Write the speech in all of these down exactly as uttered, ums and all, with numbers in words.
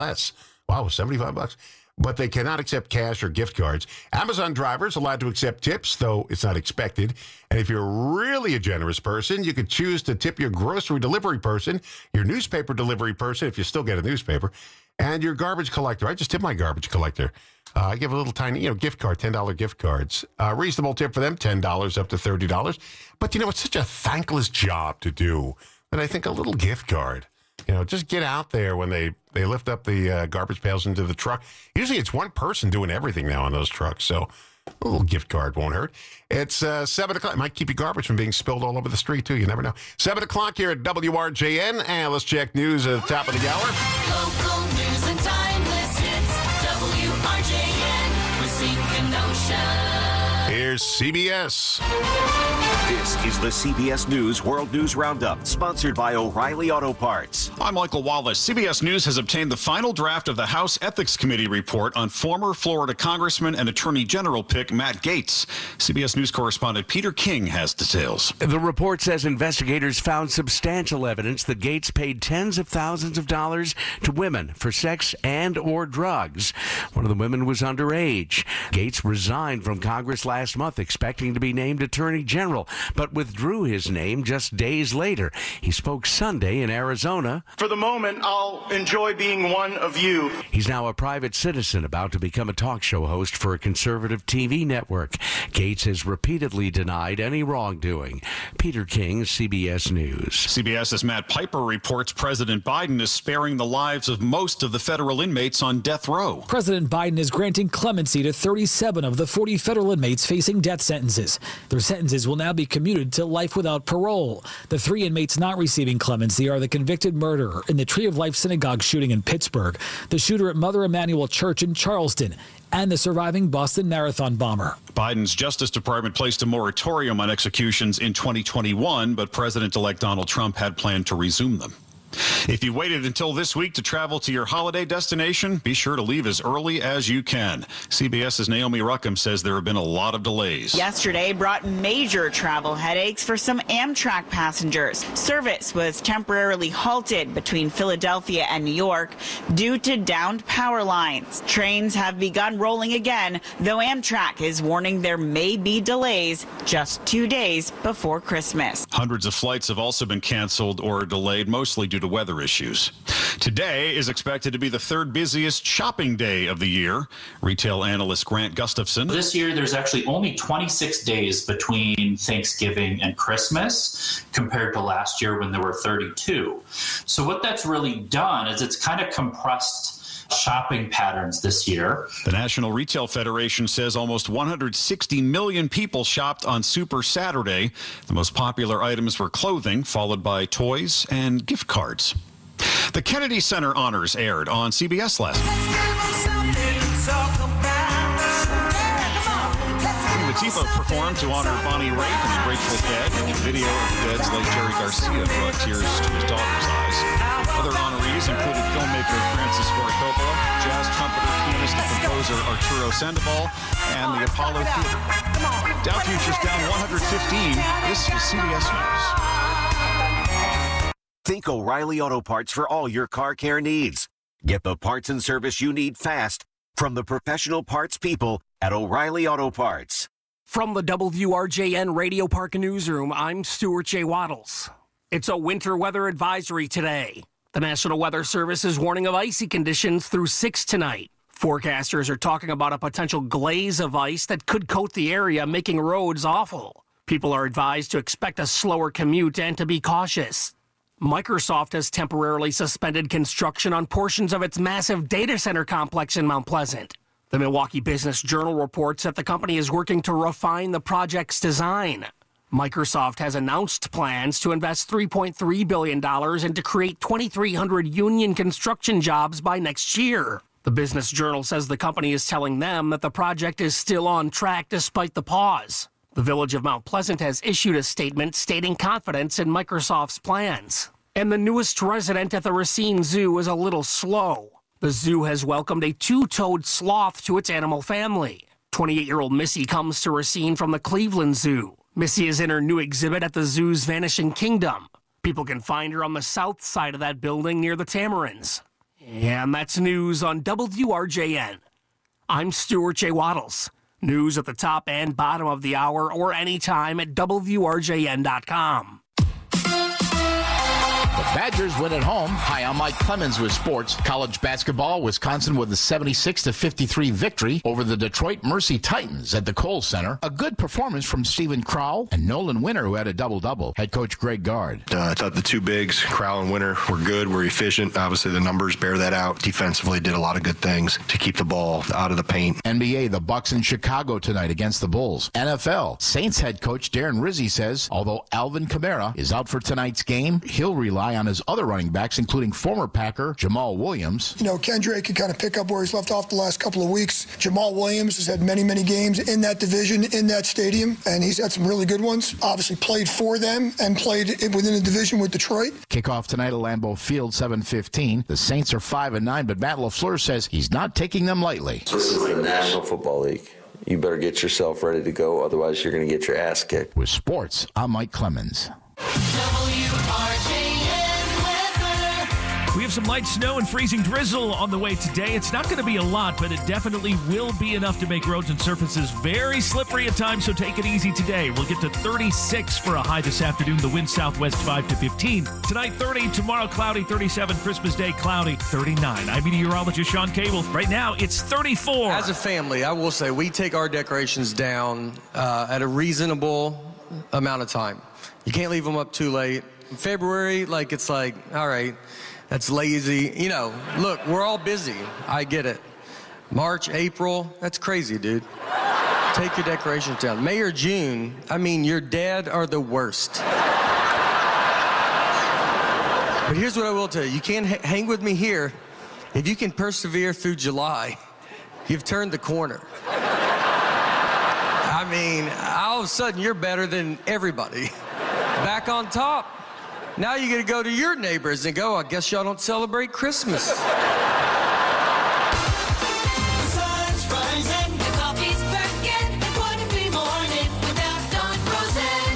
less. Wow, seventy-five bucks. But they cannot accept cash or gift cards. Amazon drivers allowed to accept tips, though it's not expected. And if you're really a generous person, you could choose to tip your grocery delivery person, your newspaper delivery person, if you still get a newspaper, and your garbage collector. I just tip my garbage collector. Uh, I give a little tiny, you know, gift card, ten dollars gift cards. Uh, reasonable tip for them, ten dollars up to thirty dollars. But, you know, it's such a thankless job to do that I think a little gift card. You know, just get out there when they, they lift up the uh, garbage pails into the truck. Usually it's one person doing everything now on those trucks, so a little gift card won't hurt. It's uh, seven o'clock. It might keep your garbage from being spilled all over the street, too. You never know. seven o'clock here at W R J N, and let's check news at the top of the hour. Local news and timeless hits. W R J N, Racine Kenosha. Here's C B S. This is the C B S News World News Roundup, sponsored by O'Reilly Auto Parts. I'm Michael Wallace. C B S News has obtained the final draft of the House Ethics Committee report on former Florida Congressman and Attorney General pick Matt Gaetz. C B S News correspondent Peter King has details. The report says investigators found substantial evidence that Gaetz paid tens of thousands of dollars to women for sex and or drugs. One of the women was underage. Gaetz resigned from Congress last month, expecting to be named Attorney General, but withdrew his name just days later. He spoke Sunday in Arizona. For the moment, I'll enjoy being one of you. He's now a private citizen about to become a talk show host for a conservative T V network. Gaetz has repeatedly denied any wrongdoing. Peter King, C B S News. CBS's Matt Piper reports President Biden is sparing the lives of most of the federal inmates on death row. President Biden is granting clemency to thirty-seven of the forty federal inmates facing death sentences. Their sentences will now be commuted to life without parole. The three inmates not receiving clemency are the convicted murderer in the Tree of Life Synagogue shooting in Pittsburgh, the shooter at Mother Emanuel Church in Charleston, and the surviving Boston Marathon bomber. Biden's Justice Department placed a moratorium on executions in twenty twenty-one, but President-elect Donald Trump had planned to resume them. If you waited until this week to travel to your holiday destination, be sure to leave as early as you can. CBS's Naomi Ruckham says there have been a lot of delays. Yesterday brought major travel headaches for some Amtrak passengers. Service was temporarily halted between Philadelphia and New York due to downed power lines. Trains have begun rolling again, though Amtrak is warning there may be delays just two days before Christmas. Hundreds of flights have also been canceled or delayed, mostly due to weather issues. Today is expected to be the third busiest shopping day of the year. Retail analyst Grant Gustafson. This year, there's actually only twenty-six days between Thanksgiving and Christmas compared to last year when there were thirty-two. So what that's really done is it's kind of compressed shopping patterns this year. The National Retail Federation says almost one hundred sixty million people shopped on Super Saturday. The most popular items were clothing, followed by toys and gift cards. The Kennedy Center honors aired on C B S last night. Latifah performed to honor Bonnie Raitt and the Grateful Dead. A video of the Dead's late Jerry Garcia brought tears to his daughter's eyes. Other honorees included filmmaker Francis Ford Coppola, jazz trumpeter, pianist, and composer Arturo Sandoval, and the Apollo Theater. Dow Futures down one hundred fifteen. This is C B S News. Think O'Reilly Auto Parts for all your car care needs. Get the parts and service you need fast from the professional parts people at O'Reilly Auto Parts. From the W R J N Radio Park Newsroom, I'm Stuart J. Waddles. It's a winter weather advisory today. The National Weather Service is warning of icy conditions through six tonight. Forecasters are talking about a potential glaze of ice that could coat the area, making roads awful. People are advised to expect a slower commute and to be cautious. Microsoft has temporarily suspended construction on portions of its massive data center complex in Mount Pleasant. The Milwaukee Business Journal reports that the company is working to refine the project's design. Microsoft has announced plans to invest three point three billion dollars and to create twenty-three hundred union construction jobs by next year. The Business Journal says the company is telling them that the project is still on track despite the pause. The Village of Mount Pleasant has issued a statement stating confidence in Microsoft's plans. And the newest resident at the Racine Zoo is a little slow. The zoo has welcomed a two-toed sloth to its animal family. twenty-eight-year-old Missy comes to Racine from the Cleveland Zoo. Missy is in her new exhibit at the zoo's Vanishing Kingdom. People can find her on the south side of that building near the Tamarins. And that's news on W R J N. I'm Stuart J. Waddles. News at the top and bottom of the hour or anytime at W R J N dot com. The Badgers win at home. Hi, I'm Mike Clemens with sports. College basketball, Wisconsin with a seventy-six to fifty-three victory over the Detroit Mercy Titans at the Kohl Center. A good performance from Stephen Crowell and Nolan Winter, who had a double-double. Head coach Greg Gard. Uh, I thought the two bigs, Crowell and Winter, were good, were efficient. Obviously, the numbers bear that out. Defensively, did a lot of good things to keep the ball out of the paint. N B A, the Bucks in Chicago tonight against the Bulls. N F L, Saints head coach Darren Rizzi says, although Alvin Kamara is out for tonight's game, he'll rely on his other running backs, including former Packer Jamal Williams. You know, Kendrick can kind of pick up where he's left off the last couple of weeks. Jamal Williams has had many, many games in that division, in that stadium, and he's had some really good ones. Obviously played for them and played within the division with Detroit. Kickoff tonight at Lambeau Field, seven fifteen. The Saints are five and nine, but Matt LaFleur says he's not taking them lightly. This is the National Football League. You better get yourself ready to go, otherwise you're going to get your ass kicked. With sports, I'm Mike Clemens. W R J N weather. We have some light snow and freezing drizzle on the way today. It's not going to be a lot, but it definitely will be enough to make roads and surfaces very slippery at times, so take it easy today. We'll get to thirty-six for a high this afternoon. The wind southwest five to fifteen. Tonight, thirty. Tomorrow, cloudy. thirty-seven. Christmas Day, cloudy. thirty-nine. I'm meteorologist Sean Cable. Right now, it's thirty-four. As a family, I will say we take our decorations down uh, at a reasonable amount of time. You can't leave them up too late. In February, like, it's like, all right, that's lazy. You know, look, we're all busy. I get it. March, April, that's crazy, dude. Take your decorations down. May or June, I mean, your dad are the worst. But here's what I will tell you. You can't h- hang with me here. If you can persevere through July, you've turned the corner. I mean, all of a sudden, you're better than everybody. Back on top. Now you're going to go to your neighbors and go, I guess y'all don't celebrate Christmas. The sun's rising, the coffee's cracking. It wouldn't be morning without Don Rosen.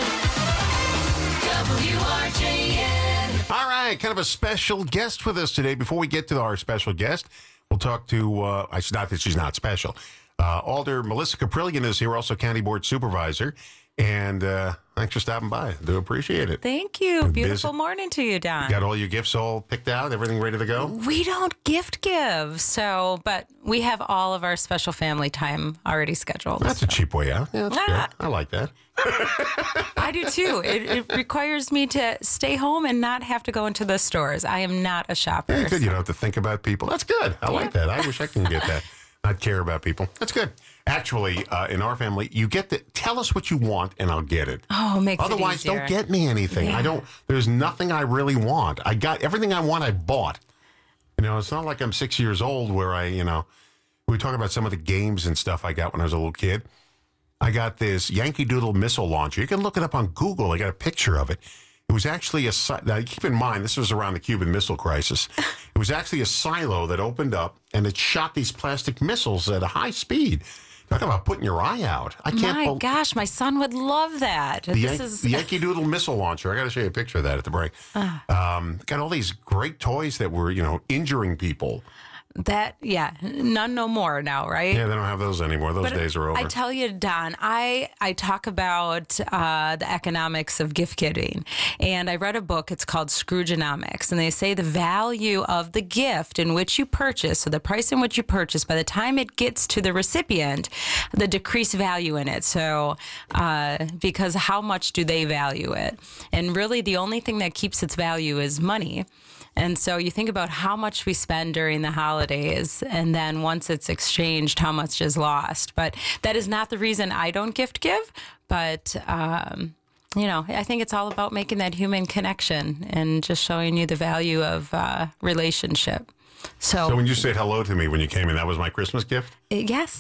W R J N. All right, kind of a special guest with us today. Before we get to our special guest, we'll talk to, uh, it's not that she's not special. Uh, Alder Melissa Caprillion is here, also County Board Supervisor. And uh, thanks for stopping by. I do appreciate it. Thank you. You're Beautiful busy. morning to you, Don. You got all your gifts all picked out? Everything ready to go? We don't gift give, so, but we have all of our special family time already scheduled. That's so. a cheap way out. Yeah, that's Ah. good. I like that. I do too. It, it requires me to stay home and not have to go into the stores. I am not a shopper. Yeah, good. You don't have to think about people. That's good. I like that. I wish I can get that. Not care about people. That's good. Actually, uh, in our family, you get to tell us what you want, and I'll get it. Oh, makes Otherwise, it easier. don't get me anything. Yeah. I don't. There's nothing I really want. I got everything I want. I bought. You know, it's not like I'm six years old where I, you know, we talk about some of the games and stuff I got when I was a little kid. I got this Yankee Doodle missile launcher. You can look it up on Google. I got a picture of it. It was actually a, now keep in mind, this was around the Cuban Missile Crisis. It was actually a silo that opened up, and it shot these plastic missiles at a high speed. Talk about putting your eye out. I can't My bel- gosh, my son would love that. the, this Yan- is the Yankee Doodle missile launcher. I got to show you a picture of that at the break. Ah. Um, got all these great toys that were, you know, injuring people. that. Yeah, none no more now, right? Yeah, they don't have those anymore. Those But days are over. I tell you, Don, I, I talk about uh, the economics of gift giving. And I read a book, it's called Scroogeonomics. And they say the value of the gift in which you purchase, so the price in which you purchase, by the time it gets to the recipient, the decreased value in it. So, uh, because how much do they value it? And really, the only thing that keeps its value is money. And so you think about how much we spend during the holidays, and then once it's exchanged, how much is lost. But that is not the reason I don't gift give. But, um, you know, I think it's all about making that human connection and just showing you the value of uh, relationship. So, so when you said hello to me when you came in, that was my Christmas gift? yes.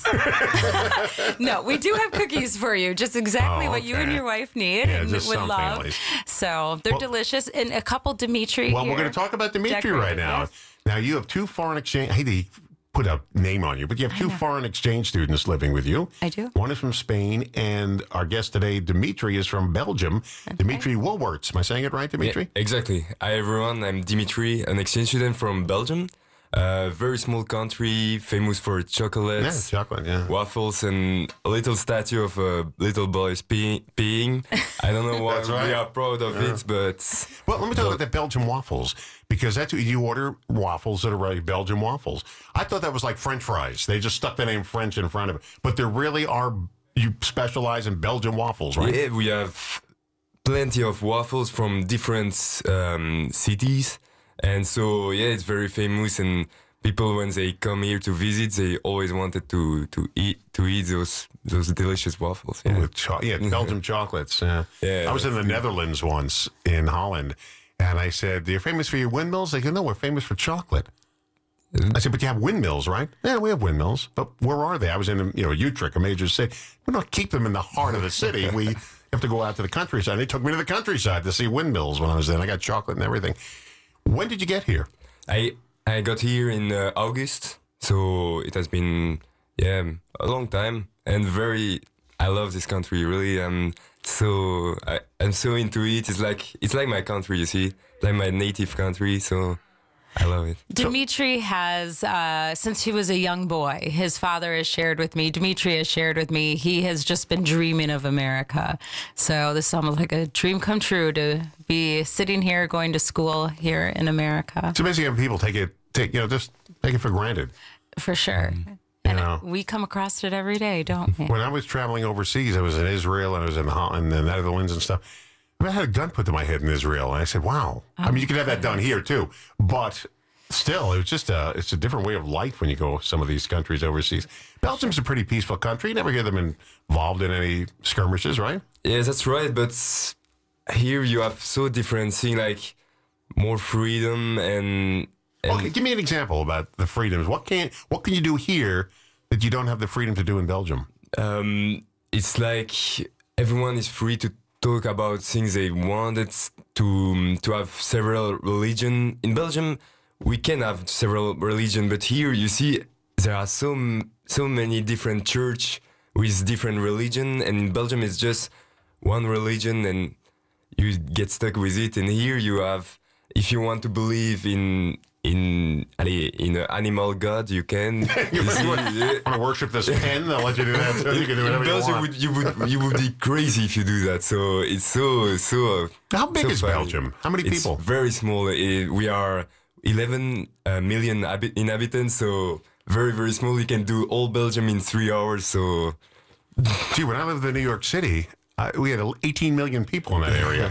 No, we do have cookies for you, just exactly Oh, what you and okay. your wife need Yeah, and would just some love. families. So they're Well- delicious. And a couple Dimitri Well, here we're going to talk about Dimitri decorated, right now. yes. Now, you have two foreign exchange. I hate to put a name on you, but you have two foreign exchange students living with you. I do. One is from Spain, and our guest today, Dimitri, is from Belgium. Dimitri Woolworts. Am I saying it right, Dimitri? Yeah, exactly. Hi, everyone. I'm Dimitri, an exchange student from Belgium. Uh, very small country, famous for chocolates, yeah, chocolate, yeah, waffles, and a little statue of a little boy pee- peeing. I don't know why right. we are proud of yeah. it, but well, let me talk about the Belgian waffles, because that's what you order, waffles that are really Belgian waffles. I thought that was like French fries. They just stuck the name French in front of it, but there really are. You specialize in Belgian waffles, right? Yeah, we have plenty of waffles from different um, cities. And so, yeah, it's very famous, and people, when they come here to visit, they always wanted to, to eat to eat those those delicious waffles. Yeah, With cho- yeah Belgian chocolates. Yeah. yeah I was in the good. Netherlands once, in Holland, and I said, "You're famous for your windmills?" They go, "No, we're famous for chocolate." I said, "But you have windmills, right?" "Yeah, we have windmills, but where are they?" I was in, you know, Utrecht, a major city. We don't keep them in the heart of the city. We have to go out to the countryside. They took me to the countryside to see windmills when I was there. I got chocolate and everything. When did you get here? I I got here in uh, August, so it has been yeah a long time, and very. I love this country really. Um, so I I'm so into it. It's like it's like my country, you see, like my native country. So I love it. Dimitri has, uh, since he was a young boy, his father has shared with me, Dimitri has shared with me, he has just been dreaming of America. So this is almost like a dream come true to be sitting here, going to school here in America. It's amazing how people take it, take you know, just take it for granted. For sure. You And know, we come across it every day, don't we? when I was traveling overseas, I was in Israel and I was in, Ho- in the Netherlands and stuff. I, mean, I had a gun put to my head in Israel, and I said, "Wow." I mean, you can have that done here too, but still, it was just a it's a different way of life when you go some of these countries overseas. Belgium's a pretty peaceful country. You never hear them involved in any skirmishes, right? Yeah, that's right. But here you have so different thing, like more freedom and. and Okay, give me an example about the freedoms. What can what can you do here that you don't have the freedom to do in Belgium? Um, it's like everyone is free to talk about things they wanted to to have several religion in Belgium. We can have several religion, but here you see there are so so many different church with different religion, and in Belgium it's just one religion, and you get stuck with it. And here you have, if you want to believe in in in an animal god, you can. you you see, want to worship this pen? They'll let you do that. So you can do whatever in you Belgium, want. would, you would you would be crazy if you do that. So it's so so. How big so is funny. Belgium? How many It's people? very small. Uh, we are eleven uh, million habi- inhabitants, so very very small. You can do all Belgium in three hours. So, gee, when I lived in New York City, uh, we had eighteen million people in that area,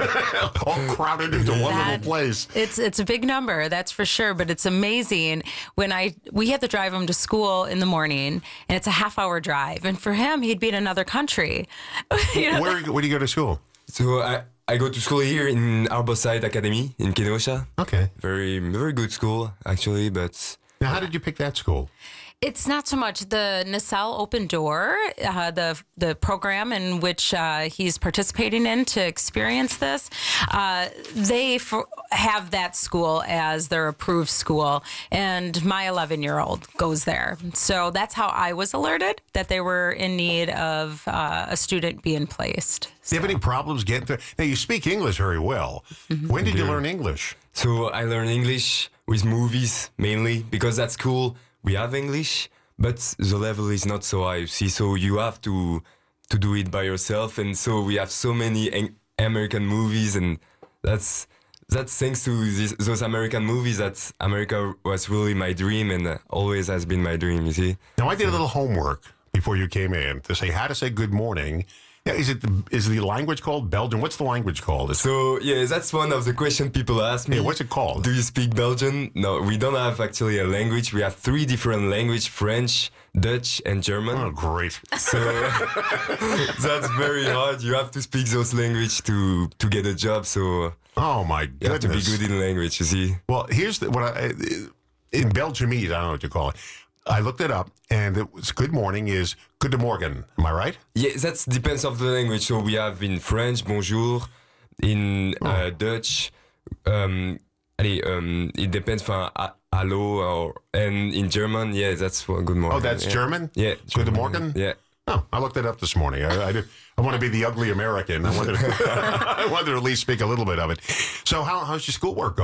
all crowded into one That- little place. It's it's a big number, that's for sure. But it's amazing when I we had to drive him to school in the morning, and it's a half hour drive. And for him, he'd be in another country. You know? Where where do you go to school? so I. I go to school here in Arboside Academy in Kenosha. Okay. Very, very good school, actually, but... Now, how did you pick that school? It's not so much the Nacelle Open Door, uh, the the program in which uh, he's participating in to experience this. Uh, they f- have that school as their approved school, and my eleven-year-old goes there. So that's how I was alerted that they were in need of uh, a student being placed. Do you have any problems getting through? Now, you speak English very well. When did you learn English? So I learn English with movies, mainly, because at school we have English, but the level is not so high, you see, so you have to to do it by yourself, and so we have so many en- American movies, and that's that's thanks to this, those American movies that America was really my dream, and uh, always has been my dream, you see. Now, I did a little homework before you came in to say how to say good morning. Yeah, is it the, is the language called Belgian? What's the language called? It's, So yeah, that's one of the questions people ask me. yeah, what's it called? Do you speak Belgian? No, we don't have actually a language. We have three different languages: French, Dutch, and German. Oh, great! So that's very hard. You have to speak those languages to to get a job. So Oh my you have to be goodness! good in language. You see. Well, here's the, what I in Belgiumese. I don't know what you call it. I looked it up, and it was good morning is good morgen. Am I right? Yeah, that depends of the language. So we have in French, bonjour. In uh, Dutch, um, allez, um, it depends from a- hallo, or and in German, yeah, that's what good morning. Oh, that's yeah. German? Yeah, Good German, morgen? Yeah. Oh, I looked it up this morning. I, I, did, I want to be the ugly American. I wanted, to, I wanted to at least speak a little bit of it. So, how, how's your schoolwork going?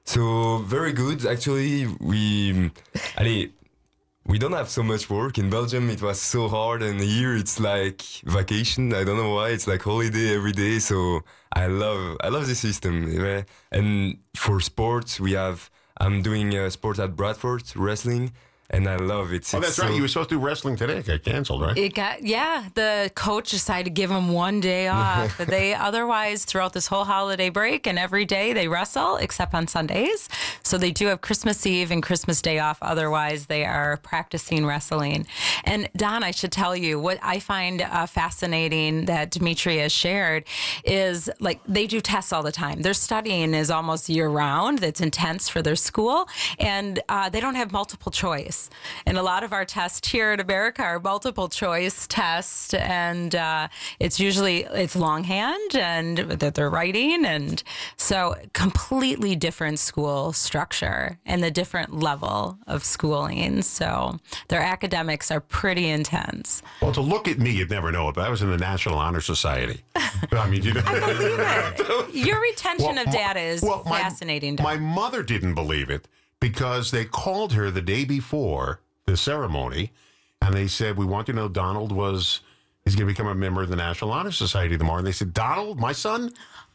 So very good. Actually, we, allez, we don't have so much work in Belgium. It was so hard, and here it's like vacation. I don't know why. It's like holiday every day. So I love, I love the system. Yeah? And for sports, we have. I'm doing uh, sport at Bradford, wrestling. And I love it. Oh, it's that's so right. You were supposed to do wrestling today. It got canceled, right? It got, yeah. The coach decided to give them one day off. But they otherwise, throughout this whole holiday break and every day, they wrestle, except on Sundays. So they do have Christmas Eve and Christmas Day off. Otherwise, they are practicing wrestling. And Don, I should tell you, what I find uh, fascinating that Dimitri has shared is, like, they do tests all the time. Their studying is almost year-round. That's intense for their school. And uh, they don't have multiple choice. And a lot of our tests here at America are multiple choice tests, and uh, it's usually it's longhand and that they're writing, and so completely different school structure and the different level of schooling. So their academics are pretty intense. Well, to look at me, you'd never know it, but I was in the National Honor Society. I mean, you know, I believe it. Your retention Well, of data is well, my- fascinating. Don. My mother didn't believe it because they called her the day before the ceremony, and they said, we want you to know Donald was, he's going to become a member of the National Honor Society tomorrow. And they said, Donald, my son?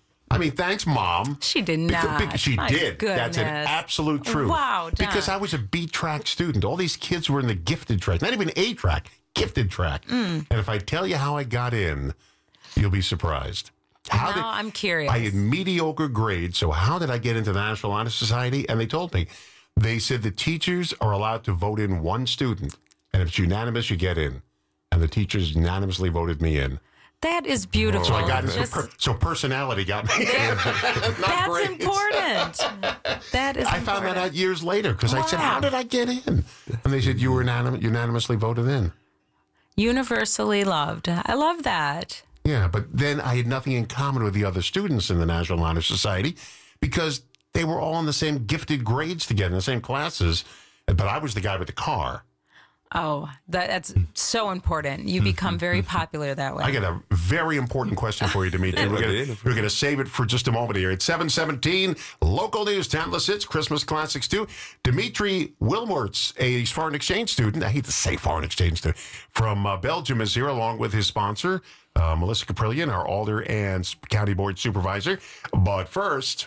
I mean, thanks, Mom. She did Beca- not. beca- she My did. That's an goodness. absolute truth. Wow, Don. Because I was a B track student. All these kids were in the gifted track, not even A track, gifted track. Mm. And if I tell you how I got in, you'll be surprised. How now did, I'm curious. I had mediocre grades, so how did I get into the National Honor Society? And they told me. They said the teachers are allowed to vote in one student, and if it's unanimous, you get in. And the teachers unanimously voted me in. That is beautiful. So I got in. Just- So, per, so personality got me in. That's grades. important. That is I found that important. out years later because I said, Wow. how did I get in? And they said, you were unanim- unanimously voted in. Universally loved. I love that. Yeah, but then I had nothing in common with the other students in the National Honor Society because they were all in the same gifted grades together, in the same classes, but I was the guy with the car. Oh, that, that's so important. You become very popular that way. I got a very important question for you, Dimitri. We're going we're going to save it for just a moment here. It's seven seventeen, local news, Townless Hits, Christmas Classics too. Dimitri Wilmertz, a foreign exchange student, I hate to say foreign exchange student, from uh, Belgium is here along with his sponsor, uh, Melissa Caprillion, our Alder and County Board Supervisor. But first...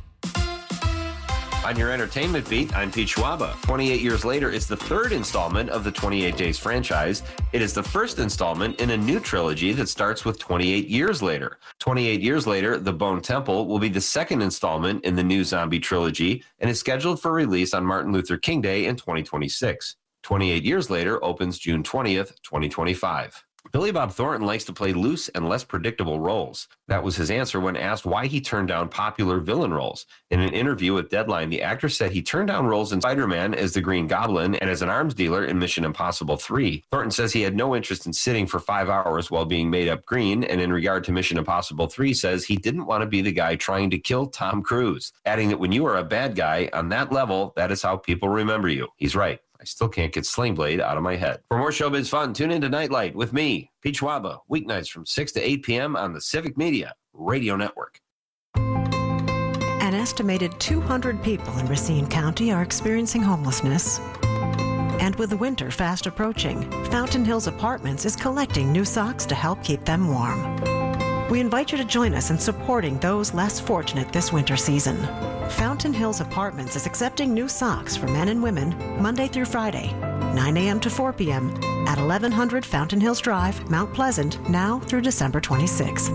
On your entertainment beat, I'm Pete Schwaba. twenty-eight years later, it's the third installment of the twenty-eight Days franchise. It is the first installment in a new trilogy that starts with twenty-eight years later. twenty-eight years later, The Bone Temple will be the second installment in the new zombie trilogy and is scheduled for release on Martin Luther King Day in twenty twenty-six. twenty-eight years later opens June twentieth, twenty twenty-five. Billy Bob Thornton likes to play loose and less predictable roles. That was his answer when asked why he turned down popular villain roles. In an interview with Deadline, the actor said he turned down roles in Spider-Man as the Green Goblin and as an arms dealer in Mission Impossible three. Thornton says he had no interest in sitting for five hours while being made up green, and in regard to Mission Impossible three, says he didn't want to be the guy trying to kill Tom Cruise, adding that when you are a bad guy on that level, that is how people remember you. He's right. I still can't get Sling Blade out of my head. For more showbiz fun, tune into Nightlight with me, Pete Schwaba, weeknights from six to eight p.m. on the Civic Media Radio Network. An estimated two hundred people in Racine County are experiencing homelessness. And with the winter fast approaching, Fountain Hills Apartments is collecting new socks to help keep them warm. We invite you to join us in supporting those less fortunate this winter season. Fountain Hills Apartments is accepting new socks for men and women Monday through Friday, nine a.m. to four p.m. at eleven hundred Fountain Hills Drive, Mount Pleasant, now through December twenty-sixth.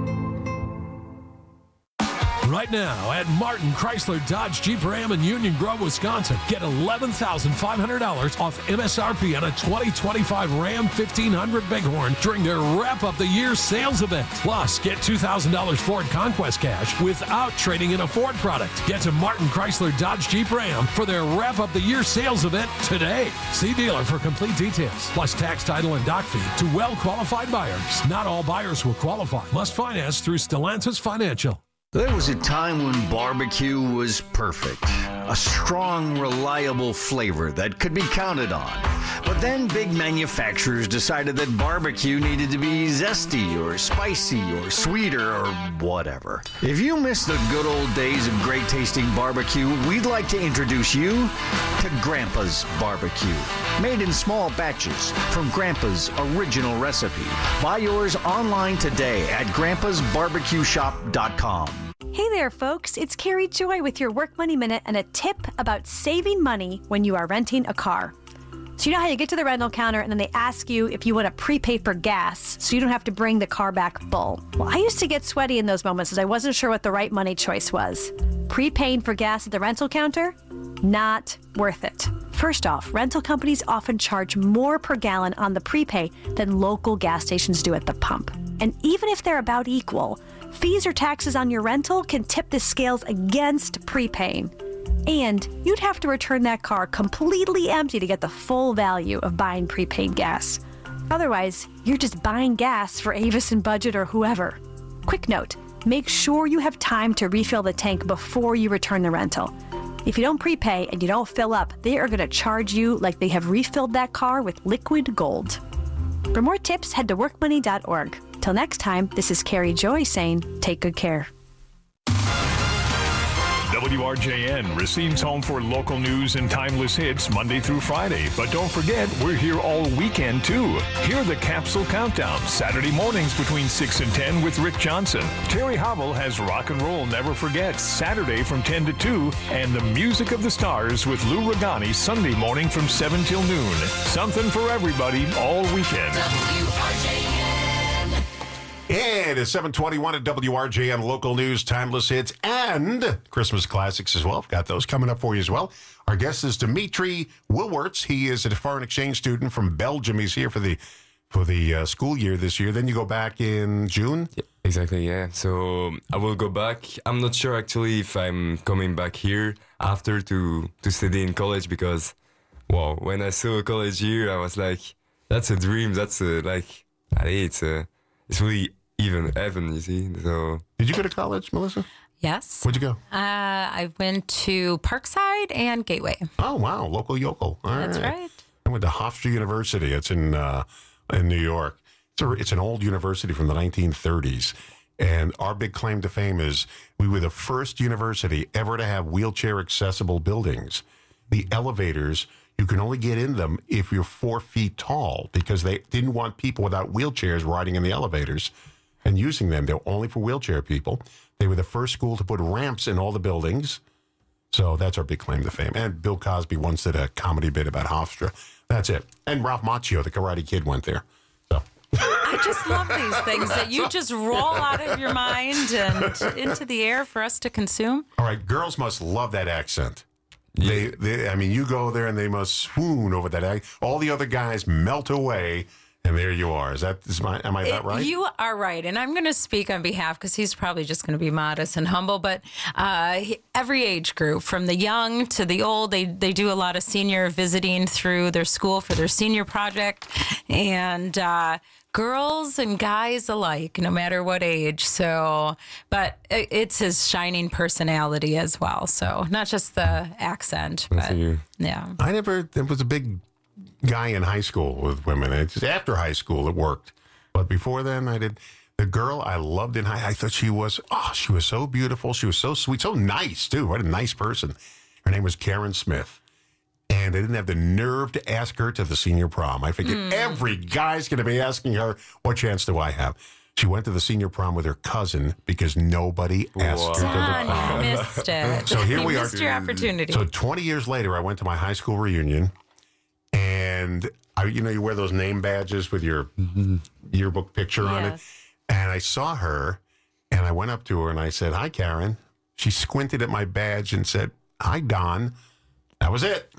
Right now at Martin Chrysler Dodge Jeep Ram in Union Grove, Wisconsin, get eleven thousand five hundred dollars off M S R P on a twenty twenty-five Ram fifteen hundred Bighorn during their Wrap Up the Year sales event. Plus, get two thousand dollars Ford Conquest cash without trading in a Ford product. Get to Martin Chrysler Dodge Jeep Ram for their Wrap Up the Year sales event today. See dealer for complete details, plus tax, title, and doc fee to well-qualified buyers. Not all buyers will qualify. Must finance through Stellantis Financial. There was a time when barbecue was perfect. A strong, reliable flavor that could be counted on. But then big manufacturers decided that barbecue needed to be zesty or spicy or sweeter or whatever. If you miss the good old days of great tasting barbecue, we'd like to introduce you to Grandpa's Barbecue. Made in small batches from Grandpa's original recipe. Buy yours online today at grandpas barbecue shop dot com. Hey there, folks. It's Carrie Joy with your Work Money Minute and a tip about saving money when you are renting a car. So you know how you get to the rental counter and then they ask you if you want to prepay for gas so you don't have to bring the car back full. Well, I used to get sweaty in those moments as I wasn't sure what the right money choice was. Prepaying for gas at the rental counter? Not worth it. First off, rental companies often charge more per gallon on the prepay than local gas stations do at the pump. And even if they're about equal, fees or taxes on your rental can tip the scales against prepaying. And you'd have to return that car completely empty to get the full value of buying prepaid gas. Otherwise, you're just buying gas for Avis and Budget or whoever. Quick note, make sure you have time to refill the tank before you return the rental. If you don't prepay and you don't fill up, they are going to charge you like they have refilled that car with liquid gold. For more tips, head to work money dot org. Till next time, this is Carrie Joy saying, take good care. W R J N, Racine's home for local news and timeless hits Monday through Friday. But don't forget, we're here all weekend, too. Hear the Capsule Countdown, Saturday mornings between six and ten with Rick Johnson. Terry Hobble has Rock and Roll Never Forgets, Saturday from ten to two. And the Music of the Stars with Lou Regani, Sunday morning from seven till noon. Something for everybody all weekend. W R J N. And it's seven twenty-one at W R J N, local news, timeless hits, and Christmas classics as well. I've got those coming up for you as well. Our guest is Dimitri Wilwerts. He is a foreign exchange student from Belgium. He's here for the for the uh, school year this year. Then you go back in June? Yeah, exactly, yeah. So I will go back. I'm not sure actually if I'm coming back here after to, to study in college because, wow, when I saw college here, I was like, that's a dream. That's a, like, it's a, it's really even heaven, you see. So did you go to college, Melissa? Yes. Where'd you go? Uh, I went to Parkside and Gateway. Oh, wow. Local yokel. All That's right. right. I went to Hofstra University. It's in uh, in New York. It's, a, it's an old university from the nineteen thirties. And our big claim to fame is we were the first university ever to have wheelchair accessible buildings. The elevators, you can only get in them if you're four feet tall because they didn't want people without wheelchairs riding in the elevators and using them. They're only for wheelchair people. They were the first school to put ramps in all the buildings. So that's our big claim to fame. And Bill Cosby once did a comedy bit about Hofstra. That's it. And Ralph Macchio, the Karate Kid, went there. So I just love these things that you just roll out of your mind and into the air for us to consume. All right, girls must love that accent. They, they, I mean, you go there and they must swoon over that accent. All the other guys melt away. And there you are. Is that is my? Am I that right? You are right, and I'm going to speak on behalf because he's probably just going to be modest and humble. But uh, he, every age group, from the young to the old, they they do a lot of senior visiting through their school for their senior project, and uh, girls and guys alike, no matter what age. So, but it, it's his shining personality as well. So not just the accent, but yeah. I never. There was a big guy in high school with women. It's just after high school it worked, but before then I did. The girl I loved in high, I thought she was oh she was so beautiful, she was so sweet, so nice too. What a nice person. Her name was Karen Smith, and they didn't have the nerve to ask her to the senior prom. I figured mm. every guy's going to be asking her, what chance do I have? She went to the senior prom with her cousin because nobody asked her to the prom. You missed it. So here you we missed are. your opportunity. So twenty years later, I went to my high school reunion. And, I, you know, you wear those name badges with your yearbook picture on it. Yes. And I saw her, and I went up to her, and I said, hi, Karen. She squinted at my badge and said, hi, Don. That was it.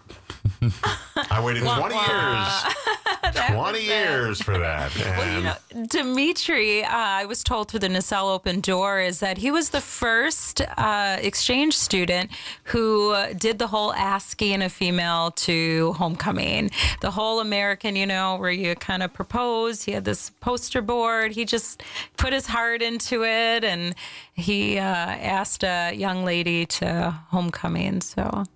I waited twenty years. twenty years for that. And well, you know, Dimitri, uh, I was told through the Nacelle Open Door, is that he was the first uh, exchange student who did the whole asking a female to homecoming. The whole American, you know, where you kind of propose. He had this poster board. He just put his heart into it, and he uh, asked a young lady to homecoming. So.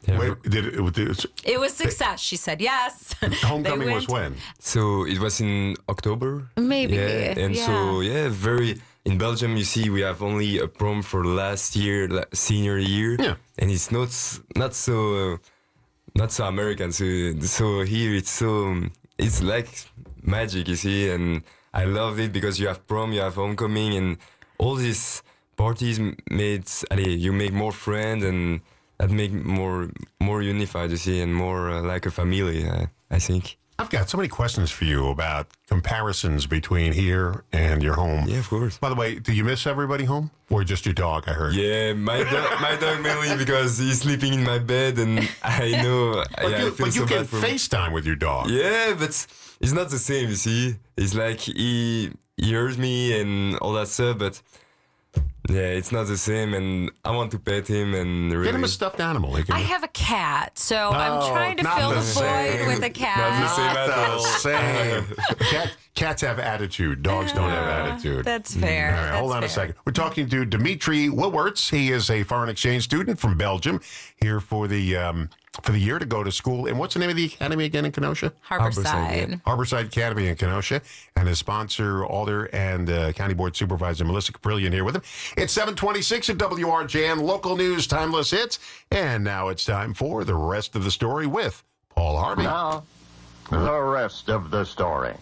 Yeah, Wait, did it, it, it, It was success. She said yes. homecoming They was went- when? So it was in October. Maybe, Yeah, and so yeah, very. In Belgium, you see, we have only a prom for last year, la- senior year. Yeah, and it's not s- not so uh, not so American. So so here it's so it's like magic, you see, and I loved it because you have prom, you have homecoming, and all these parties m- made allez, you make more friends and that make more more unified, you see, and more uh, like a family. I, I think. I've got so many questions for you about comparisons between here and your home. Yeah, of course. By the way, do you miss everybody home, or just your dog? I heard. Yeah, my dog, my dog mainly because he's sleeping in my bed, and I know. But yeah, you, I feel but you so can bad for him. FaceTime with your dog. Yeah, but it's not the same. You see, it's like he he hears me and all that stuff, but yeah, it's not the same. And I want to pet him and really Get him a stuffed animal. He can- I have a cat, so I'm No, trying to not fill the the void same. with a cat. Not the same Not at the all. same. Cat, cats have attitude. Dogs don't have attitude. That's fair. All right, hold That's on a fair. second. We're talking to Dimitri Wilwerts. He is a foreign exchange student from Belgium, here for the um, for the year to go to school. And what's the name of the academy again in Kenosha? Harborside. Harborside Academy in Kenosha. And his sponsor, Alder, and uh, County Board Supervisor Melissa Caprillion here with him. It's seven twenty-six at W R J N, local news, timeless hits. And now it's time for the rest of the story with Paul Harvey. Now, the rest of the story.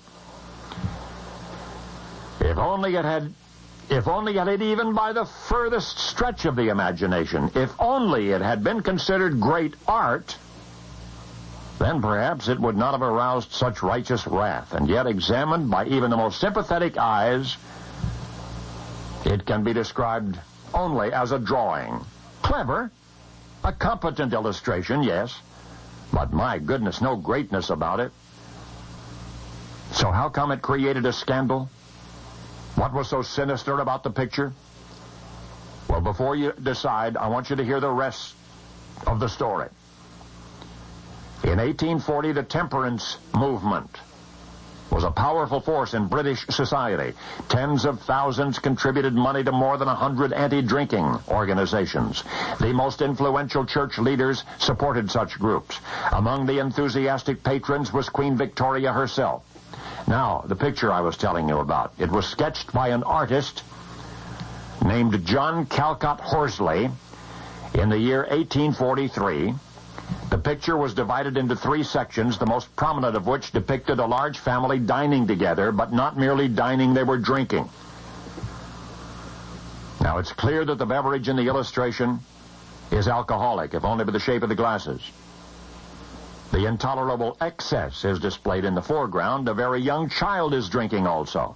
If only it had, if only it had even by the furthest stretch of the imagination, if only it had been considered great art, then perhaps it would not have aroused such righteous wrath. And yet, examined by even the most sympathetic eyes, it can be described only as a drawing. Clever, a competent illustration, yes, but my goodness, no greatness about it. So how come it created a scandal? What was so sinister about the picture? Well, before you decide, I want you to hear the rest of the story. In eighteen forty, the temperance movement was a powerful force in British society. Tens of thousands contributed money to more than a hundred anti-drinking organizations. The most influential church leaders supported such groups. Among the enthusiastic patrons was Queen Victoria herself. Now, the picture I was telling you about, it was sketched by an artist named John Calcott Horsley in the year eighteen forty-three. The picture was divided into three sections, the most prominent of which depicted a large family dining together, but not merely dining, they were drinking. Now, it's clear that the beverage in the illustration is alcoholic, if only by the shape of the glasses. The intolerable excess is displayed in the foreground. A very young child is drinking also.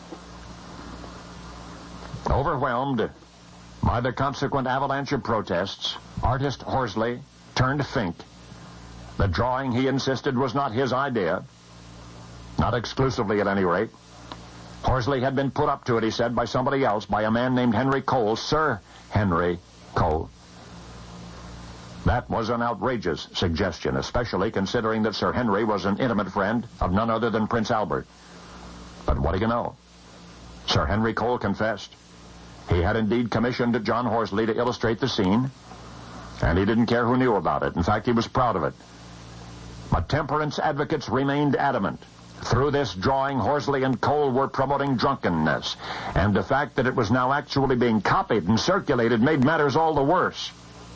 Overwhelmed by the consequent avalanche of protests, artist Horsley turned Fink. The drawing, he insisted, was not his idea. Not exclusively, at any rate. Horsley had been put up to it, he said, by somebody else, by a man named Henry Cole, Sir Henry Cole. That was an outrageous suggestion, especially considering that Sir Henry was an intimate friend of none other than Prince Albert. But what do you know? Sir Henry Cole confessed. He had indeed commissioned John Horsley to illustrate the scene, and he didn't care who knew about it. In fact, he was proud of it. But temperance advocates remained adamant. Through this drawing, Horsley and Cole were promoting drunkenness, and the fact that it was now actually being copied and circulated made matters all the worse.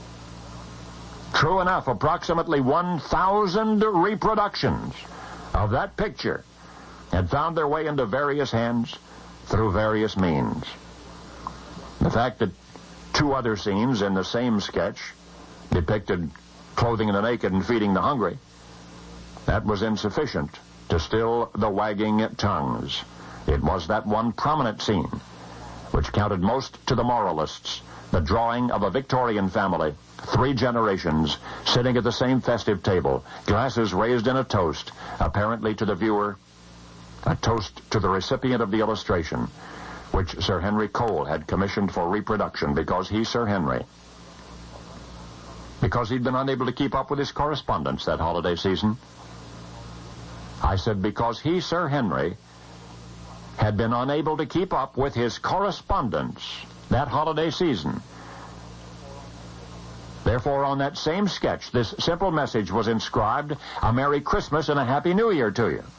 True enough, approximately one thousand reproductions of that picture had found their way into various hands through various means. The fact that two other scenes in the same sketch depicted clothing the naked and feeding the hungry, that was insufficient to still the wagging tongues. It was that one prominent scene which counted most to the moralists, the drawing of a Victorian family, three generations, sitting at the same festive table, glasses raised in a toast, apparently to the viewer, a toast to the recipient of the illustration, which Sir Henry Cole had commissioned for reproduction because he, Sir Henry, because he'd been unable to keep up with his correspondence that holiday season. I said because he, Sir Henry, had been unable to keep up with his correspondence that holiday season. Therefore, on that same sketch, this simple message was inscribed, "A Merry Christmas and a Happy New Year to you."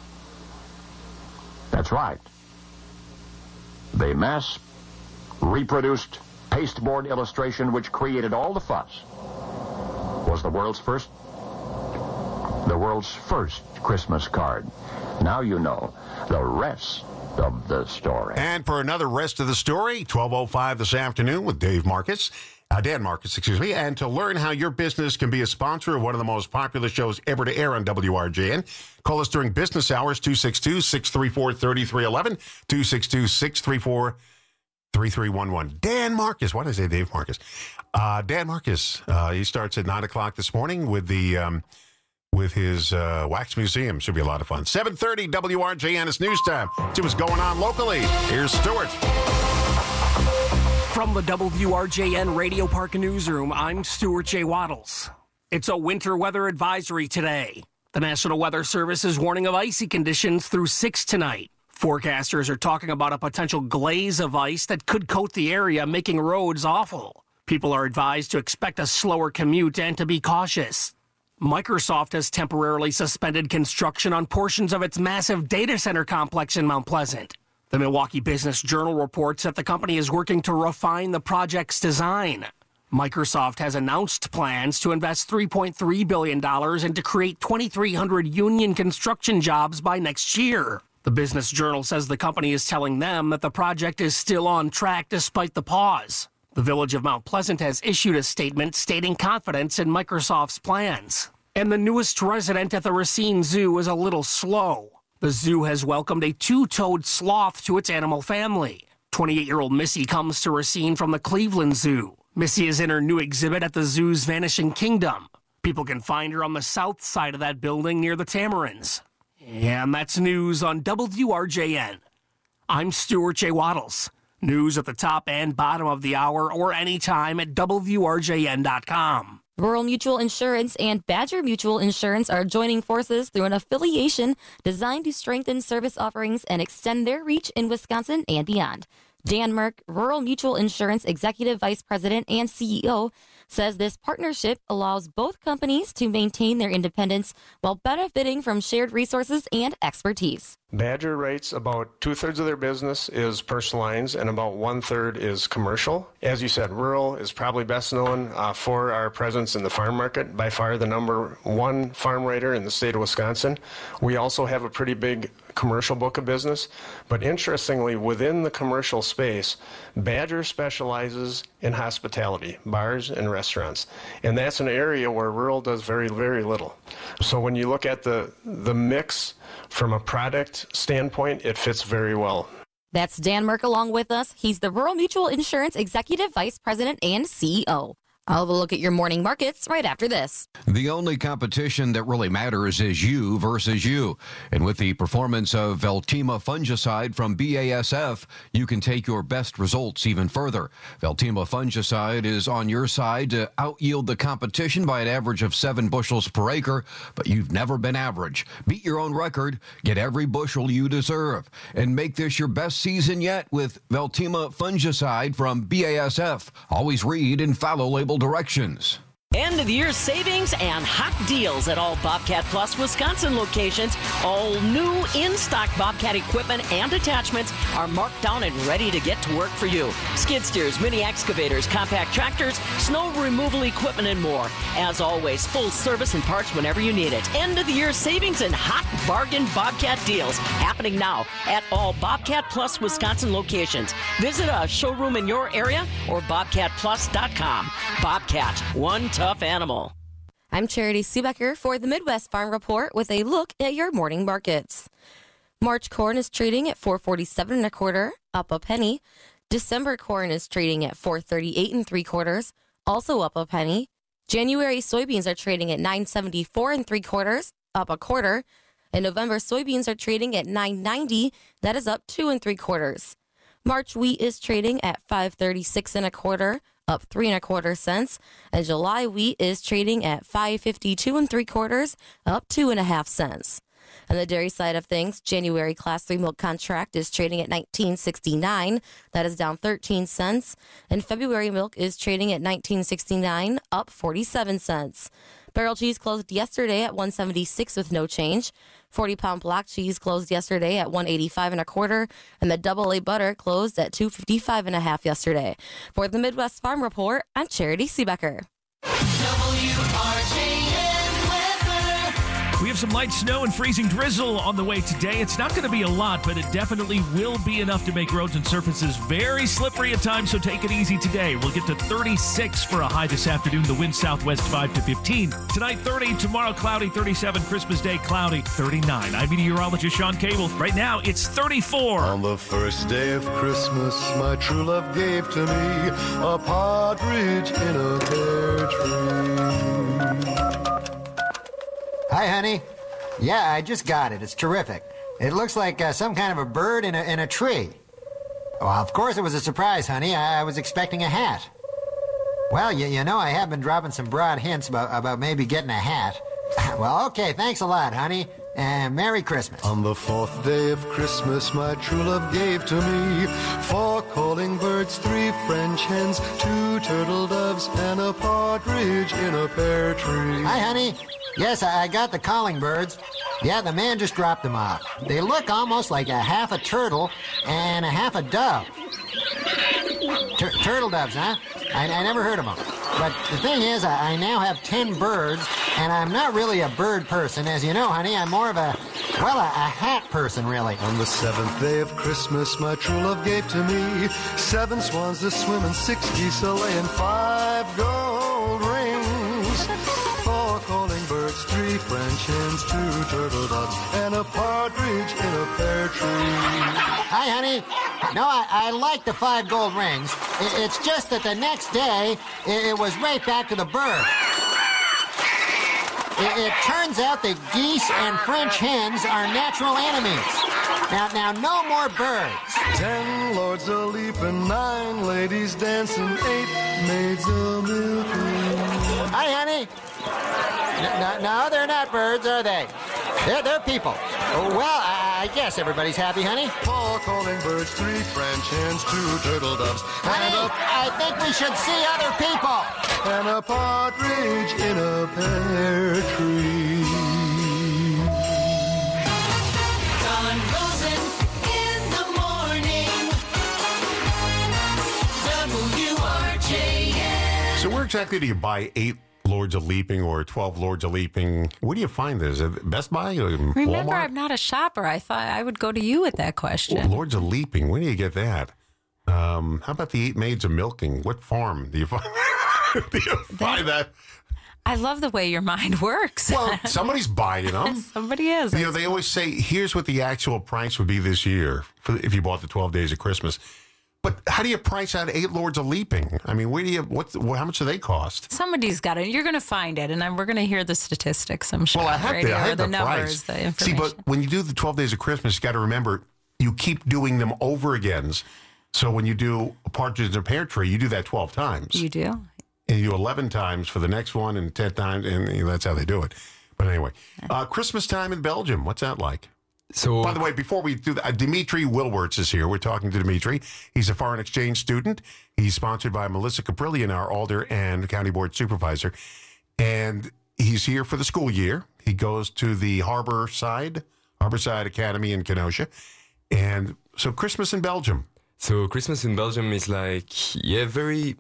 That's right. The mass-reproduced pasteboard illustration which created all the fuss was the world's first, the world's first Christmas card. Now you know the rest of the story. And for another rest of the story, twelve oh five this afternoon with Dave Marcus, uh, Dan Marcus, excuse me. And to learn how your business can be a sponsor of one of the most popular shows ever to air on W R J N, call us during business hours, two six two, six three four, three three one one, two six two, six three four, three three one one. Dan Marcus. Why did I say Dave Marcus? Uh, Dan Marcus. Uh, he starts at nine o'clock this morning with the... Um, with his uh, wax museum. Should be a lot of fun. seven thirty W R J N. It's news time. See what's going on locally. Here's Stuart. From the W R J N Radio Park Newsroom, I'm Stuart J. Waddles. It's a winter weather advisory today. The National Weather Service is warning of icy conditions through six tonight. Forecasters are talking about a potential glaze of ice that could coat the area, making roads awful. People are advised to expect a slower commute and to be cautious. Microsoft has temporarily suspended construction on portions of its massive data center complex in Mount Pleasant. The Milwaukee Business Journal reports that the company is working to refine the project's design. Microsoft has announced plans to invest three point three billion dollars and to create twenty-three hundred union construction jobs by next year. The Business Journal says the company is telling them that the project is still on track despite the pause. The Village of Mount Pleasant has issued a statement stating confidence in Microsoft's plans. And the newest resident at the Racine Zoo is a little slow. The zoo has welcomed a two-toed sloth to its animal family. twenty-eight-year-old Missy comes to Racine from the Cleveland Zoo. Missy is in her new exhibit at the zoo's Vanishing Kingdom. People can find her on the south side of that building near the Tamarins. And that's news on W R J N. I'm Stuart J. Waddles. News at the top and bottom of the hour or anytime at W R J N dot com. Rural Mutual Insurance and Badger Mutual Insurance are joining forces through an affiliation designed to strengthen service offerings and extend their reach in Wisconsin and beyond. Dan Merck, Rural Mutual Insurance Executive Vice President and C E O, says this partnership allows both companies to maintain their independence while benefiting from shared resources and expertise. Badger writes about two-thirds of their business is personal lines and about one-third is commercial. As you said, rural is probably best known uh, for our presence in the farm market, by far the number one farm writer in the state of Wisconsin. We also have a pretty big commercial book of business, but interestingly, within the commercial space, Badger specializes in hospitality, bars and restaurants, and that's an area where rural does very, very little. So when you look at the, the mix from a product standpoint, it fits very well. That's Dan Merck along with us. He's the Rural Mutual Insurance Executive Vice President and C E O. I'll have a look at your morning markets right after this. The only competition that really matters is you versus you. And with the performance of Veltima fungicide from B A S F, you can take your best results even further. Veltima fungicide is on your side to out-yield the competition by an average of seven bushels per acre, but you've never been average. Beat your own record, get every bushel you deserve, and make this your best season yet with Veltima fungicide from B A S F. Always read and follow label directions. End of the year savings and hot deals at all Bobcat Plus Wisconsin locations. All new in-stock Bobcat equipment and attachments are marked down and ready to get to work for you. Skid steers, mini excavators, compact tractors, snow removal equipment, and more. As always, full service and parts whenever you need it. End of the year savings and hot bargain Bobcat deals happening now at all Bobcat Plus Wisconsin locations. Visit a showroom in your area or bobcat plus dot com. Bobcat, one tough animal. I'm Charity Seebecker for the Midwest Farm Report with a look at your morning markets. March corn is trading at four forty-seven and a quarter, up a penny. December corn is trading at four thirty-eight and three quarters, also up a penny. January soybeans are trading at nine seventy-four and three quarters, up a quarter. And November soybeans are trading at nine ninety, that is up two and three quarters. March wheat is trading at five thirty-six and a quarter, up three and a quarter cents, and July wheat is trading at five fifty-two and three quarters, up two and a half cents. On the dairy side of things, January Class three milk contract is trading at nineteen sixty-nine. That is down thirteen cents. And February milk is trading at nineteen sixty-nine, up forty-seven cents. Barrel cheese closed yesterday at one seventy-six with no change. forty-pound block cheese closed yesterday at one eighty-five and a quarter, and the double A butter closed at two fifty-five and a half yesterday. For the Midwest Farm Report, I'm Charity Seebecker. W R J N weather. We have some light snow and freezing drizzle on the way today. It's not going to be a lot, but it definitely will be enough to make roads and surfaces very slippery at times, so take it easy today. We'll get to thirty-six for a high this afternoon. The wind southwest five to fifteen. Tonight, thirty. Tomorrow, cloudy. thirty-seven. Christmas Day, cloudy. thirty-nine. I'm meteorologist Sean Cable. Right now, it's thirty-four. On the first day of Christmas, my true love gave to me a partridge in a pear tree. Hi, honey. Yeah, I just got it. It's terrific. It looks like uh, some kind of a bird in a, in a tree. Well, of course it was a surprise, honey. I, I was expecting a hat. Well, you, you know, I have been dropping some broad hints about, about maybe getting a hat. Well, okay, thanks a lot, honey. And Merry Christmas. On the fourth day of Christmas, my true love gave to me four calling birds, three French hens, two turtle doves, and a partridge in a pear tree. Hi, honey. Yes, I I got the calling birds. Yeah, the man just dropped them off. They look almost like a half a turtle and a half a dove. Tur- turtle doves, huh? I, I never heard of them. But the thing is, I, I now have ten birds, and I'm not really a bird person. As you know, honey, I'm more of a, well, a, a hat person, really. On the seventh day of Christmas, my true love gave to me seven swans to swim and six geese a lay and five gold rings. Four calling birds, three French hens, two turtle doves, and a partridge in a pear tree. Hi, honey. No, I, I like the five gold rings. I, it's just that the next day, it, it was right back to the bird. It, it turns out that geese and French hens are natural enemies. Now, now, no more birds. Ten lords a leaping, nine ladies dancing, eight maids a milking. Hi, honey. No, no, they're not birds, are they? They're, they're people. Well, I guess everybody's happy, honey. Four calling birds, three French hens, two turtle doves. Honey, and a, I think we should see other people. And a partridge in a pear tree. Don Rosen in the morning. W R J N. So where exactly do you buy eight Lords of Leaping or twelve Lords of Leaping? Where do you find this? At Best Buy or Remember, Walmart? I'm not a shopper. I thought I would go to you with that question. Well, Lords of Leaping, where do you get that? Um, how about the Eight Maids of Milking? What farm do you find, do you find that? I love the way your mind works. Well, somebody's buying them. Somebody is. You know, they always say, here's what the actual price would be this year for, if you bought the twelve Days of Christmas. But how do you price out eight Lords of Leaping? I mean, where do you, what, how much do they cost? Somebody's got it. You're going to find it, and I'm, we're going to hear the statistics, I'm sure. Well, I have radio, the, I have the, the numbers, price. the See, information. but when you do the twelve Days of Christmas, you got to remember, you keep doing them over again. So when you do a partridge in a pear tree, you do that twelve times. You do. And you do eleven times for the next one and ten times, and you know, that's how they do it. But anyway, uh, Christmas time in Belgium, what's that like? So, by the way, before we do that, uh, Dimitri Wilwertz is here. We're talking to Dimitri. He's a foreign exchange student. He's sponsored by Melissa Caprillion, our Alder and County Board Supervisor. And he's here for the school year. He goes to the Harbor Side, Harbor Side Academy in Kenosha. And so Christmas in Belgium. So Christmas in Belgium is like, yeah, very...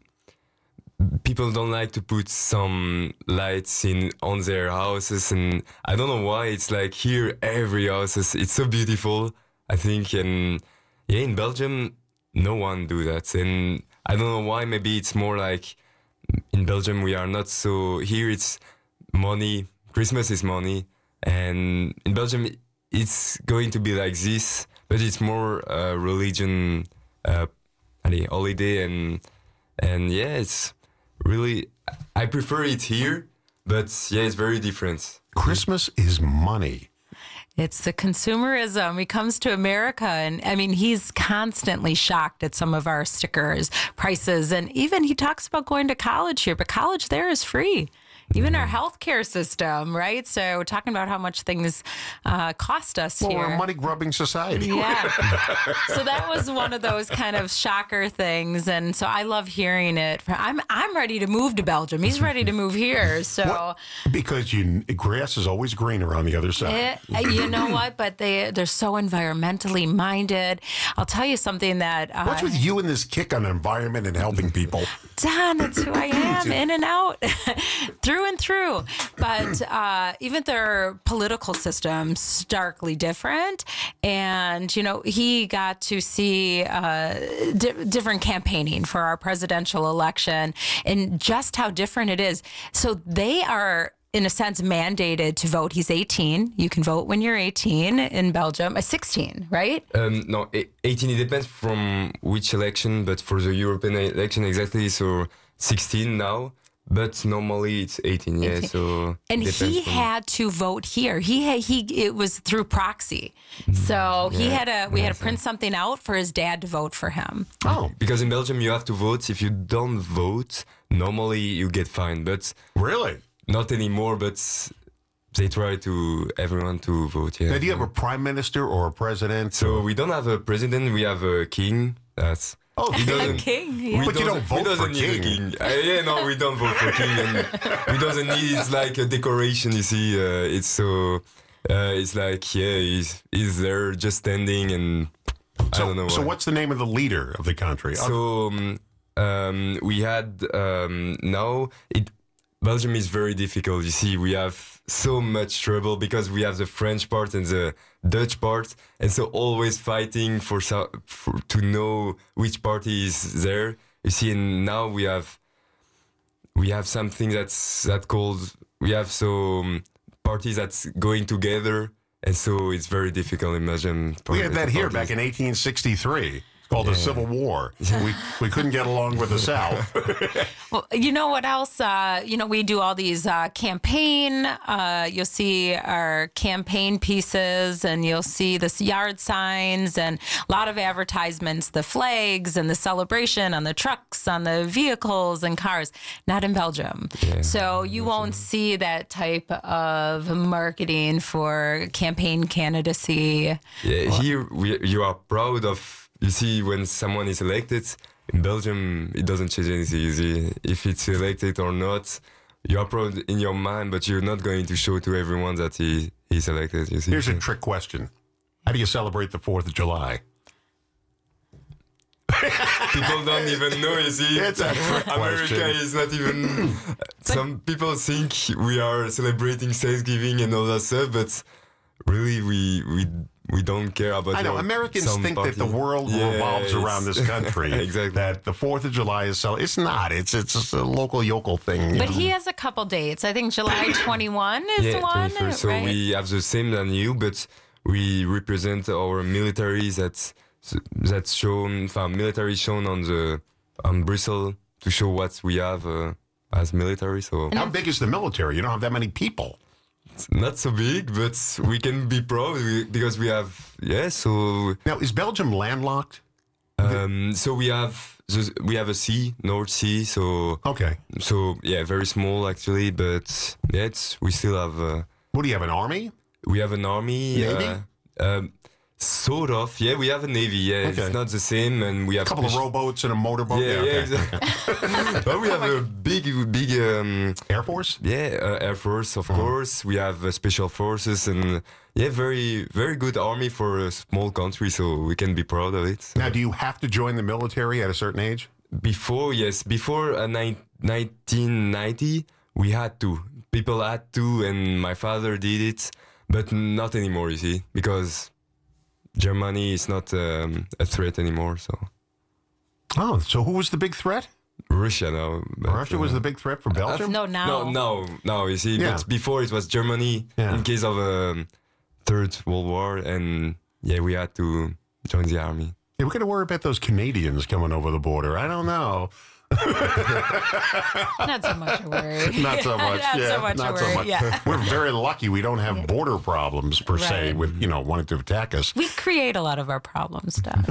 People don't like to put some lights in on their houses, and I don't know why. It's like here, every house is, it's so beautiful, I think. And yeah, in Belgium, no one do that. And I don't know why. Maybe it's more like in Belgium, we are not so, here it's money. Christmas is money. And in Belgium, it's going to be like this, but it's more uh, religion, uh, holiday. And, and yeah, it's... Really, I prefer it here, but yeah, it's very different. Christmas is money. It's the consumerism. He comes to America, and I mean, he's constantly shocked at some of our stickers, prices, and even he talks about going to college here, but college there is free. Even our healthcare system, right? So we're talking about how much things uh, cost us Well, here. we're a money-grubbing society. Yeah. So that was one of those kind of shocker things, and so I love hearing it. I'm I'm ready to move to Belgium. He's ready to move here. So What? Because you, grass is always greener on the other side. it, you know what? But they they're so environmentally minded. I'll tell you something that uh, What's with you and this kick on environment and helping people? Don, that's who I am, in and out, through and through. But uh, even their political system starkly different. And, you know, he got to see uh, di- different campaigning for our presidential election and just how different it is. So they are, in a sense, mandated to vote. He's eighteen. You can vote when you're eighteen in Belgium. Uh, sixteen, right? Um, no, e- eighteen, it depends from which election, but for the European election, exactly, so sixteen now. But normally it's eighteen, yeah. So And depends he from- had to vote here. He had, he it was through proxy, so he Yeah, had to we yeah, had to print something out for his dad to vote for him. Oh, because in Belgium you have to vote. If you don't vote, normally you get fined. But really, not anymore. But they try to everyone to vote. Yeah. Now, do you have a prime minister or a president? So we don't have a president. We have a king. That's oh, he doesn't- king. we Yeah. But you don't we vote for doesn't need a king. king. Uh, yeah, no, we don't vote for king, and we doesn't need. It's like a decoration. You see, uh, it's so. Uh, it's like yeah, he's he's there just standing, and I So, don't know. so why. what's the name of the leader of the country? So um, um, we had um, now it. Belgium is very difficult. You see, we have so much trouble because we have the French part and the Dutch part, and so always fighting for, so, for to know which party is there. You see, and now we have we have something that's that called we have some parties that's going together, and so it's very difficult in Belgium. we had that here parties. back in eighteen sixty-three. Called the Yeah. Civil War. We we couldn't get along with the South. Well, you know what else? Uh, you know, we do all these uh, campaign. Uh, you'll see our campaign pieces, and you'll see this yard signs and a lot of advertisements, the flags and the celebration on the trucks, on the vehicles and cars. Not in Belgium. So you won't see that type of marketing for campaign candidacy. Yeah, here we, you are proud of. You see, when someone is elected in Belgium, it doesn't change anything. You see, if it's elected or not, you are proud in your mind, but you're not going to show to everyone that he he's elected. You see. Here's a trick question: how do you celebrate the Fourth of July? People don't even know. You see, It's a trick America question. is not even. Some people think we are celebrating Thanksgiving and all that stuff, but really, we we. We don't care about. I know your- Americans some think party. that the world Yeah, revolves it's- around this country. Exactly. That the Fourth of July is so. It's not. It's it's just a local yokel thing. you But know. he has a couple dates. I think July twenty-first is yeah, one, twenty-first. So right? we have the same than you, but we represent our military that's that's shown, from military shown on the on Brussels to show what we have uh, as military. So How big is the military? You don't have that many people. it's not so big, but we can be proud we- because we have yeah. So now is Belgium landlocked? Um, so we have the, we have a sea, North Sea. So okay. So yeah, very small actually, but yeah, it's, we still have. Uh, what do you have? An army? We have an army. Navy? Uh, um, sort of. Yeah, we have a navy. Yeah, Okay. it's not the same, and we have A couple of speci- rowboats and a motorboat. Yeah, yeah, okay. exactly. But we have a big, big um, Air Force. Yeah, uh, Air Force, of Uh-huh. course. We have uh, special forces, and yeah, very, very good army for a small country. So we can be proud of it. Now, do you have to join the military at a certain age? Before, yes, before uh, ni- nineteen ninety, we had to. People had to, and my father did it, but not anymore. You see, because Germany is not um, a threat anymore. So. Oh, so who was the big threat? Russia now. but, Russia was uh, the big threat for Belgium? No, now. No, no, no. You see, Yeah. but before it was Germany Yeah. in case of a um, third World War, and yeah, we had to join the army. Yeah, we're going to worry about those Canadians coming over the border. I don't know. Not so much a worry. Not so much. Not yeah, so much not a so worry. much. Yeah. We're very lucky we don't have border problems per se Right. with, you know, wanting to attack us. We create a lot of our problems, stuff.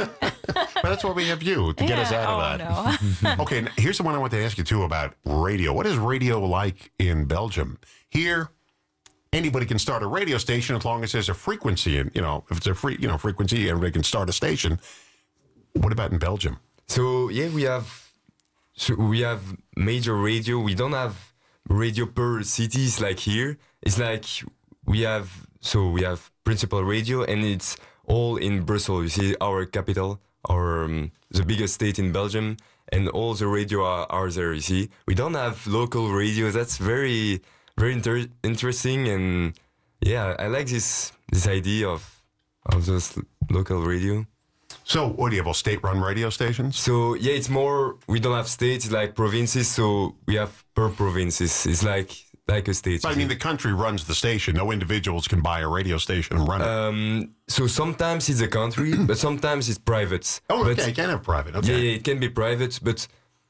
But that's why we have you to get us Yeah, out of oh, that. Okay, and here's the one I want to ask you too about radio. What is radio like in Belgium? Here, anybody can start a radio station as long as there's a frequency, and you know, if it's a free, you know, frequency, everybody can start a station. What about in Belgium? So yeah, we have so we have major radio. We don't have radio per cities like here. It's like we have so we have principal radio, and it's all in Brussels. You see, our capital, our um, the biggest state in Belgium, and all the radio are, are there. You see, we don't have local radio. That's very very inter- interesting, and yeah, I like this this idea of of those local radio. So, what do you have, all state-run radio stations? So, yeah, it's more, we don't have states, like provinces, so we have per provinces. It's like like a state. But, I mean, the country runs the station. No individuals can buy a radio station and run it. Um, so sometimes it's a country, but sometimes it's private. Oh, okay, But- you can have private. Okay. Yeah, yeah, it can be private, but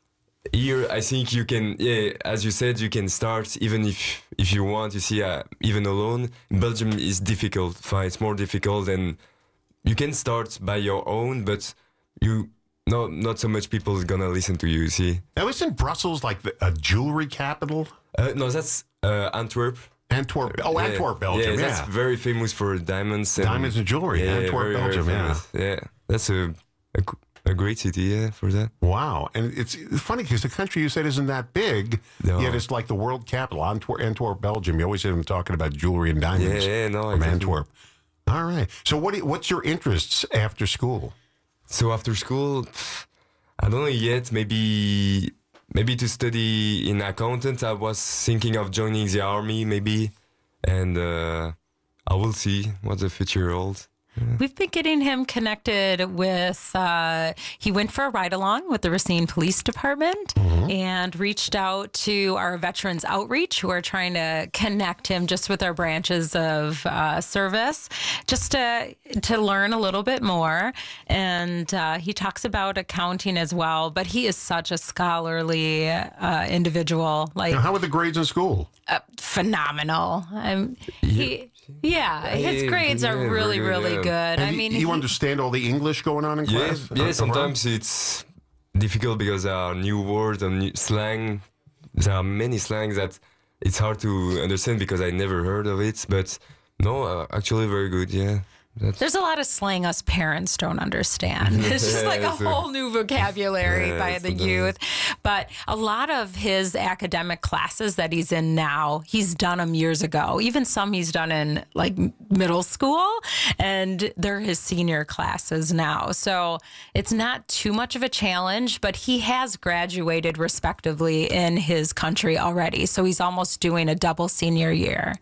here I think you can, yeah, as you said, you can start even if if you want, you see, uh, even alone. In Belgium is difficult, fine, it's more difficult, and you can start by your own, but you no not so much people is gonna listen to you. You see? Now, isn't Brussels like the, a jewelry capital? Uh, no, that's uh, Antwerp. Antwerp. Oh, Yeah, Antwerp, Belgium. Yeah, Yeah, that's very famous for diamonds. And, Diamonds and jewelry, Yeah, Antwerp, very, very Belgium, yeah. famous. Yeah, that's a, a g- a great city. Yeah, for that. Wow, and it's it's funny because the country you said isn't that big, No. yet it's like the world capital. Antwerp, Antwerp, Belgium. You always hear them talking about jewelry and diamonds. Yeah, yeah, no, from exactly. Antwerp. All right. So, what do you, what's your interests after school? So after school, pff, I don't know yet. Maybe maybe to study in accountant. I was thinking of joining the army, maybe, and uh, I will see what the future holds. We've been getting him connected with, uh, he went for a ride along with the Racine Police Department and reached out to our Veterans Outreach, who are trying to connect him just with our branches of uh, service, just to, to learn a little bit more. And uh, he talks about accounting as well, but he is such a scholarly uh, individual. Like, Now, how were the grades in school? uh, phenomenal. Um, he, yeah, his Yeah, grades are yeah, really, very good, really yeah. good. I And mean, you, you he- understand all the English going on in Yeah, class? yeah. Uh, Sometimes it's difficult because there are new words and new slang. There are many slangs that it's hard to understand because I never heard of it. But no, uh, actually very good. Yeah. That's, There's a lot of slang us parents don't understand. It's just like a Yeah, so- whole new vocabulary Yeah, by the sometimes. youth. But a lot of his academic classes that he's in now, he's done them years ago. Even some he's done in like middle school, and they're his senior classes now. So it's not too much of a challenge, but he has graduated respectively in his country already. So he's almost doing a double senior year.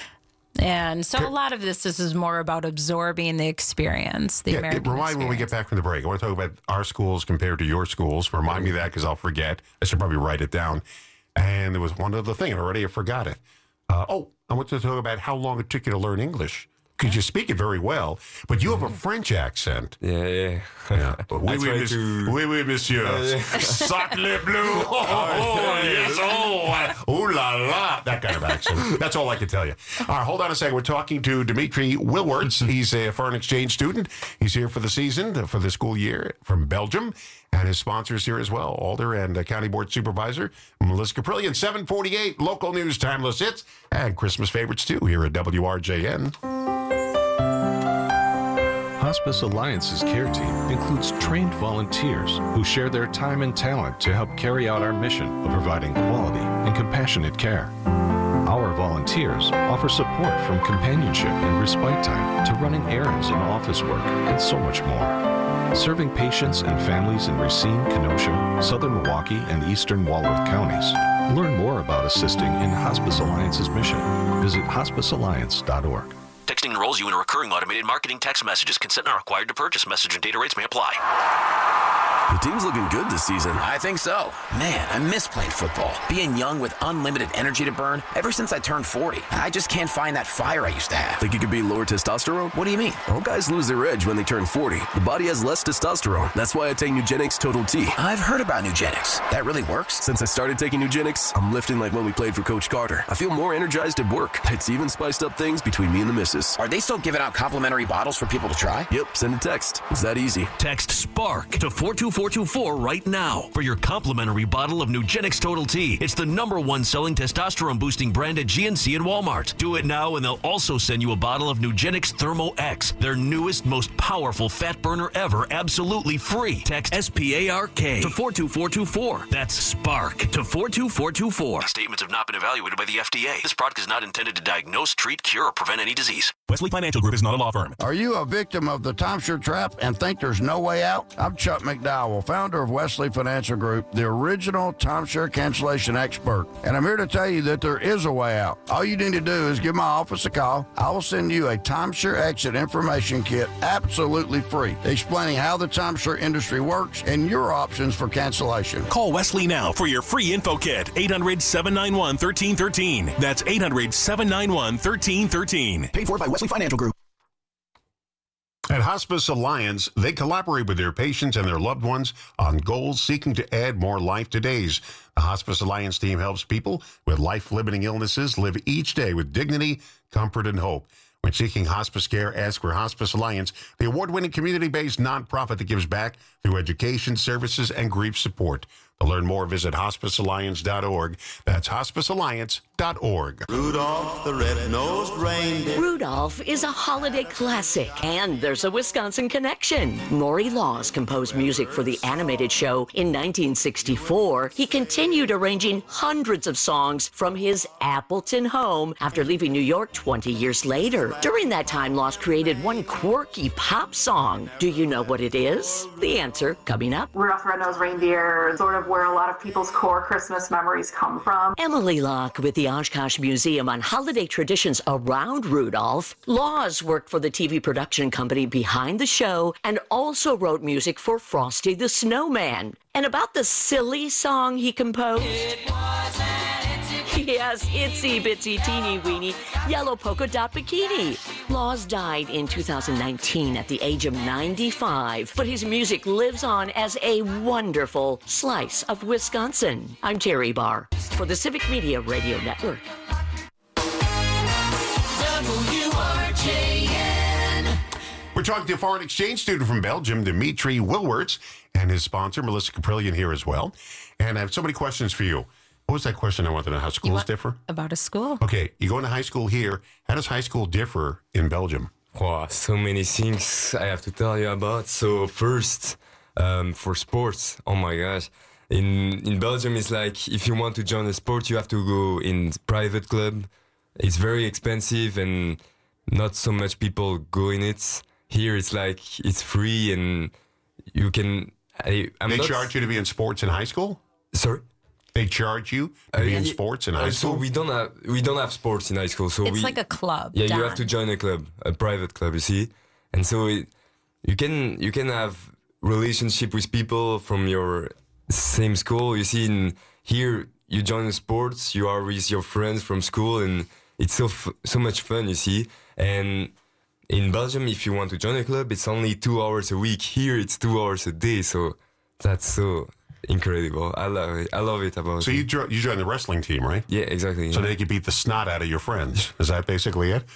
And so a lot of this, this is more about absorbing the experience, the Yeah, American it, remind me when we get back from the break. I want to talk about our schools compared to your schools. Remind me of that because I'll forget. I should probably write it down. And there was one other thing, and already I forgot it. Uh, oh, I want to talk about how long it took you to learn English. Because you speak it very well, but you have a French accent. yeah, yeah. Yeah. I Oui, oui, try mis- to- oui, oui, monsieur. Sacre bleu. Oh, oh, yes. Oh, ooh la la. That kind of accent. That's all I can tell you. All right, hold on a second. We're talking to Dimitri Wilwarts. He's a foreign exchange student. He's here for the season, for the school year from Belgium. And his sponsors here as well, Alder and uh, County Board Supervisor Melissa Caprillion. seven forty-eight, local news, timeless hits, and Christmas favorites too here at W R J N. Hospice Alliance's care team includes trained volunteers who share their time and talent to help carry out our mission of providing quality and compassionate care. Our volunteers offer support from companionship and respite time to running errands and office work and so much more. Serving patients and families in Racine, Kenosha, Southern Milwaukee, and Eastern Walworth counties. Learn more about assisting in Hospice Alliance's mission. Visit hospice alliance dot org. Texting enrolls you in a recurring automated marketing text messages. Consent not required to purchase. Message and data rates may apply. The team's looking good this season. I think so. Man, I miss playing football. Being young with unlimited energy to burn. Ever since I turned forty, I just can't find that fire I used to have. Think it could be lower testosterone? What do you mean? All guys lose their edge when they turn forty. The body has less testosterone. That's why I take Nugenix Total T. I've heard about Nugenix. That really works? Since I started taking Nugenix, I'm lifting like when we played for Coach Carter. I feel more energized at work. It's even spiced up things between me and the missus. Are they still giving out complimentary bottles for people to try? Yep, send a text. It's that easy. Text SPARK to four two four two four right now for your complimentary bottle of Nugenix Total T. It's the number one selling testosterone boosting brand at G N C and Walmart. Do it now and they'll also send you a bottle of Nugenix Thermo X, their newest, most powerful fat burner ever, absolutely free. Text S P A R K to four two four two four. That's SPARK to four two four two four. Statements have not been evaluated by the F D A. This product is not intended to diagnose, treat, cure, or prevent any disease. Wesley Financial Group is not a law firm. Are you a victim of the timeshare trap and think there's no way out? I'm Chuck McDowell, founder of Wesley Financial Group, the original timeshare cancellation expert. And I'm here to tell you that there is a way out. All you need to do is give my office a call. I will send you a timeshare exit information kit absolutely free, explaining how the timeshare industry works and your options for cancellation. Call Wesley now for your free info kit. eight hundred, seven nine one, one three one three. That's eight hundred, seven nine one, one three one three. Paid for by Wesley Financial Group. At Hospice Alliance, they collaborate with their patients and their loved ones on goals seeking to add more life to days. The Hospice Alliance team helps people with life-limiting illnesses live each day with dignity, comfort, and hope. When seeking hospice care, ask for Hospice Alliance, the award-winning community-based nonprofit that gives back through education, services, and grief support. To learn more, visit hospice alliance dot org. That's hospice alliance dot org. Rudolph the red-nosed reindeer. Rudolph is a holiday classic, and there's a Wisconsin connection. Maury Laws composed music for the animated show in nineteen sixty-four. He continued arranging hundreds of songs from his Appleton home after leaving New York twenty years later. During that time, Laws created one quirky pop song. Do you know what it is? The answer coming up. Rudolph the Red-Nosed Reindeer is sort of where a lot of people's core Christmas memories come from. Emily Locke with the Oshkosh Museum on holiday traditions around Rudolph. Laws worked for the T V production company behind the show and also wrote music for Frosty the Snowman. And about the silly song he composed. It was an itsy yes, itsy bitsy teeny weeny yellow polka dot bikini. Laws died in two thousand nineteen at the age of ninety-five, but his music lives on as a wonderful slice of Wisconsin. I'm Terry Barr for the Civic Media Radio Network. W R J N. We're talking to a foreign exchange student from Belgium, Dimitri Wilwerts, and his sponsor, Melissa Caprillion, here as well. And I have so many questions for you. What was that question I wanted to know? How schools want, differ? About a school. Okay, you go into high school here. How does high school differ in Belgium? Wow, so many things I have to tell you about. So first, um, for sports, oh my gosh. In in Belgium, it's like if you want to join a sport, you have to go in private club. It's very expensive and not so much people go in it. Here, it's like it's free and you can. I, I'm they not, charge you to be in sports in high school? Sorry. They charge you to be in sports in high uh, school? So we don't have we don't have sports in high school. So It's we, like a club. Yeah, Don. you have to join a club, a private club. You see, and so it, you can you can have relationship with people from your same school. You see, in here you join the sports. You are with your friends from school, and it's so f- so much fun. You see, and in Belgium, if you want to join a club, it's only two hours a week. Here, it's two hours a day. So that's so incredible. I love it. I love it about So it. you jo- you joined the wrestling team, right? Yeah, exactly. So yeah. they could beat the snot out of your friends. Is that basically it?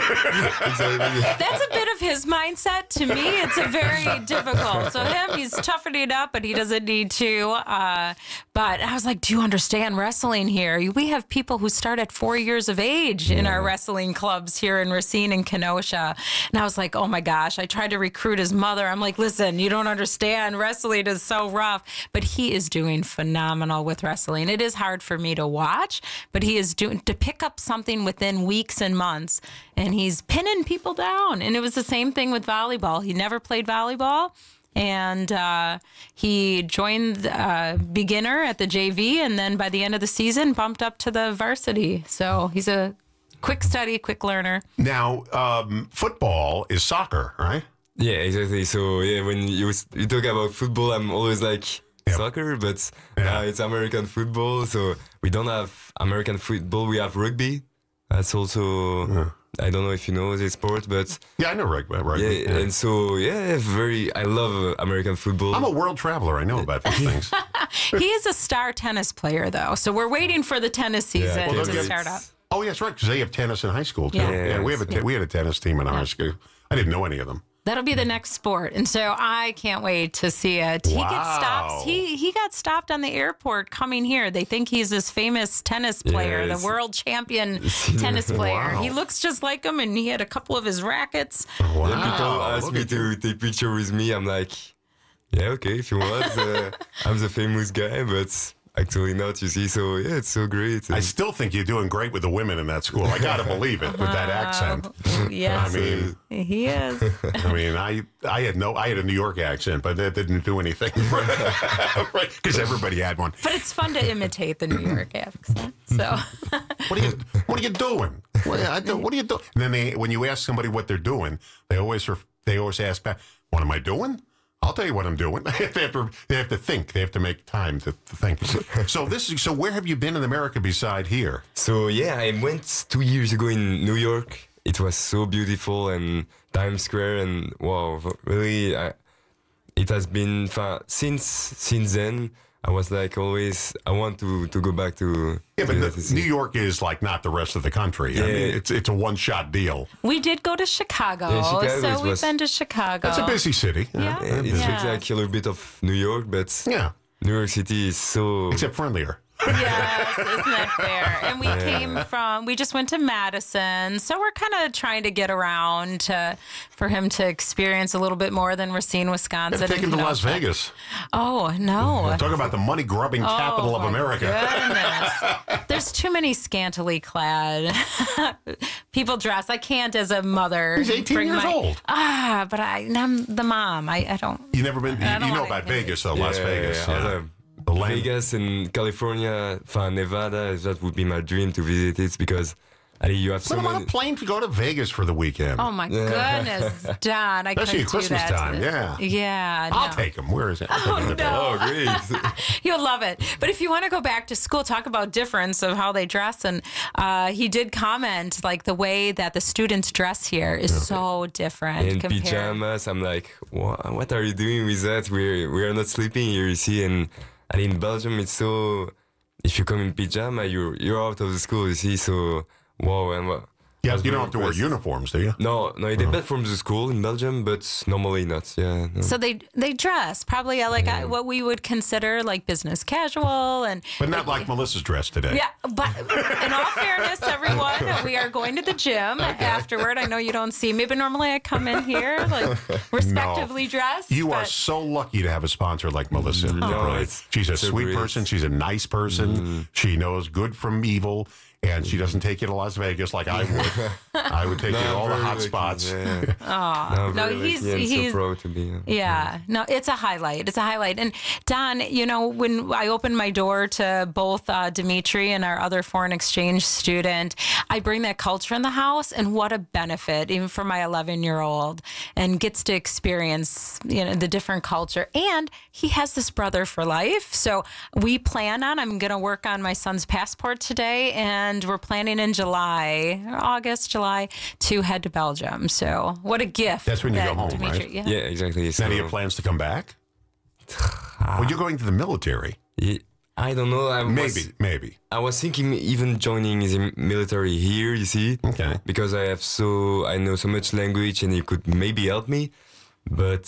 exactly. That's a bit of his mindset. To me, it's a very difficult. So him, he's toughening it up, but he doesn't need to. Uh, but I was like, do you understand wrestling here? We have people who start at four years of age in our wrestling clubs here in Racine and Kenosha. And I was like, oh my gosh. I tried to recruit his mother. I'm like, listen, you don't understand. Wrestling is so rough. But he is doing phenomenal with wrestling. It is hard for me to watch, but he is doing to pick up something within weeks and months, and he's pinning people down. And it was the same thing with volleyball. He never played volleyball, and uh, he joined uh, beginner at the J V, and then by the end of the season, bumped up to the varsity. So he's a quick study, quick learner. Now, um, football is soccer, right? Yeah, exactly. So yeah, when you s- you talk about football, I'm always like soccer, but now it's American football. So we don't have American football. We have rugby. That's also I don't know if you know this sport, but yeah, I know rugby. rugby yeah, yeah. and so yeah, very. I love uh, American football. I'm a world traveler. I know about these things. He is a star tennis player, though, so we're waiting for the tennis season Well, to they'll start get- up. Oh, yeah, that's right, because they have tennis in high school, too. Yeah. Yeah, we have a te- Yeah. we had a tennis team in our school. I didn't know any of them. That'll be the next sport, and so I can't wait to see it. He gets Wow. stopped. He he got stopped on the airport coming here. They think he's this famous tennis player, Yes. the world champion tennis player. Wow. He looks just like him, and he had a couple of his rackets. Wow. When people ask me to take picture with me, I'm like, yeah, okay, if you want. Uh, I'm the famous guy, but actually not, you see. So yeah, it's so great. I still think you're doing great with the women in that school. I got to believe it with that accent. Yes, I mean, he is. I mean, I I had no, I had a New York accent, but that didn't do anything, right? Because everybody had one. But it's fun to imitate the New York accent. So What are you What are you doing? What, I do, what are you doing? And then they, when you ask somebody what they're doing, they always ref- they always ask back, "What am I doing?" I'll tell you what I'm doing. they have to they have to think. They have to make time to, to think. So this is so. Where have you been in America beside here? So yeah, I went two years ago in New York. It was so beautiful and Times Square and wow, really, I, it has been fa- since since then. I was like always, I want to, to go back to. Yeah, but to the, New York is like not the rest of the country. I Yeah. mean, it's it's a one shot deal. we did go to Chicago, Yeah, Chicago so is- we've was- been to Chicago. That's a busy city. Yeah. It Yeah. looks like a little bit of New York, but yeah, New York City is so except friendlier. Yes, isn't that fair? And we Yeah. came from, we just went to Madison. So we're kind of trying to get around to, for him to experience a little bit more than Racine, Wisconsin. Take him to and Las Kenosha. Vegas. Oh, no. Talk about the money grubbing Oh, capital of my America. goodness. There's too many scantily clad people dress. I can't, as a mother, He's eighteen bring years my, old. Ah, but I, I'm the mom. I, I don't. You never been? You, I don't you know wanna about hear Vegas, though, Las Yeah, Vegas. yeah, Yeah. yeah. Vegas and California, enfin, Nevada, that would be my dream to visit it because I mean, you have so Put him on many. a plane to go to Vegas for the weekend. Oh my Yeah. goodness, Don! I Especially couldn't at Christmas do that. time, yeah. Yeah, I'll no. take him. Where is it? Oh, no. Oh, great. You'll love it. But if you want to go back to school, talk about difference of how they dress. And uh, he did comment, like, the way that the students dress here is so different. In compared. pajamas, I'm like, what, what are you doing with that? We're we are not sleeping here, you see. And, and in Belgium, it's so. If you come in pajama, you're you're out of the school, you see. So wow, and what? Yeah, you don't have to wear uniforms, do you? No, no, it depends from the school in Belgium, but normally not. Yeah. No. So they they dress probably uh, like uh, what we would consider like business casual and. But not like Melissa's dress today. Yeah, but in all fairness, everyone, we are going to the gym afterward. I know you don't see me, but normally I come in here like respectively dressed. You are but- so lucky to have a sponsor like Melissa. No, Right. it's- She's a it's so sweet great. person. She's a nice person. She knows good from evil. And she doesn't take you to Las Vegas like I would. I would take No, you to all the very hot lucky, spots. yeah. Aw. No, no, very he's lucky and he's so proud to be. uh, yeah, no, it's a highlight. It's a highlight. And Don, you know, when I opened my door to both uh, Dimitri and our other foreign exchange student, I bring that culture in the house, and what a benefit, even for my eleven-year-old, and gets to experience, you know, the different culture. And he has this brother for life, so we plan on. I'm going to work on my son's passport today, and we're planning in July, August, July, to head to Belgium. So what a gift! That's when you that go home, Dimitri- right? Yeah. Yeah, exactly. Now, So, do you have plans to come back? Well, you're going to the military. yeah, I don't know. I Maybe, was, maybe. I was thinking even joining the military here. You see, Okay. because I have so I know so much language, and it could maybe help me, but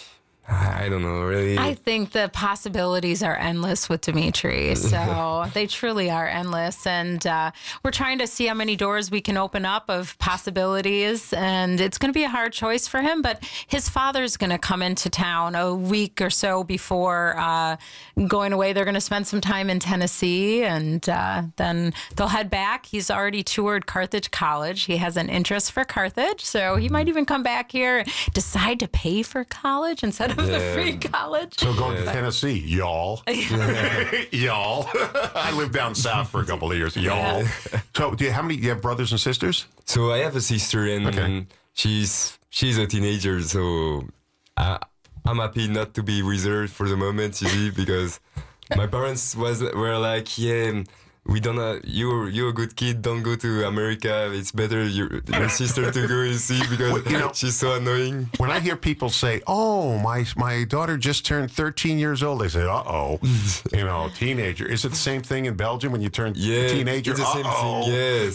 I don't know really. I think the possibilities are endless with Dimitri. So they truly are endless. And uh, we're trying to see how many doors we can open up of possibilities. And it's going to be a hard choice for him. But his father's going to come into town a week or so before uh, going away. They're going to spend some time in Tennessee. And uh, then they'll head back. He's already toured Carthage College. He has an interest for Carthage. So he might even come back here and decide to pay for college instead of the Yeah. free college. So going to Tennessee, y'all. y'all. I lived down south for a couple of years. Y'all. So do you, how many, do you have brothers and sisters? So I have a sister, and Okay. she's she's a teenager, so I, I'm happy not to be with her for the moment, you see, because my parents was were like, yeah, we don't. Uh, you're you're a good kid. Don't go to America. It's better your your sister to go. You see, because Well, you know, she's so annoying. When I hear people say, "Oh, my my daughter just turned thirteen years old," they say, "Uh oh," you know, teenager. Is it the same thing in Belgium when you turn Yeah, teenager? it's the same Uh-oh. thing. Yes.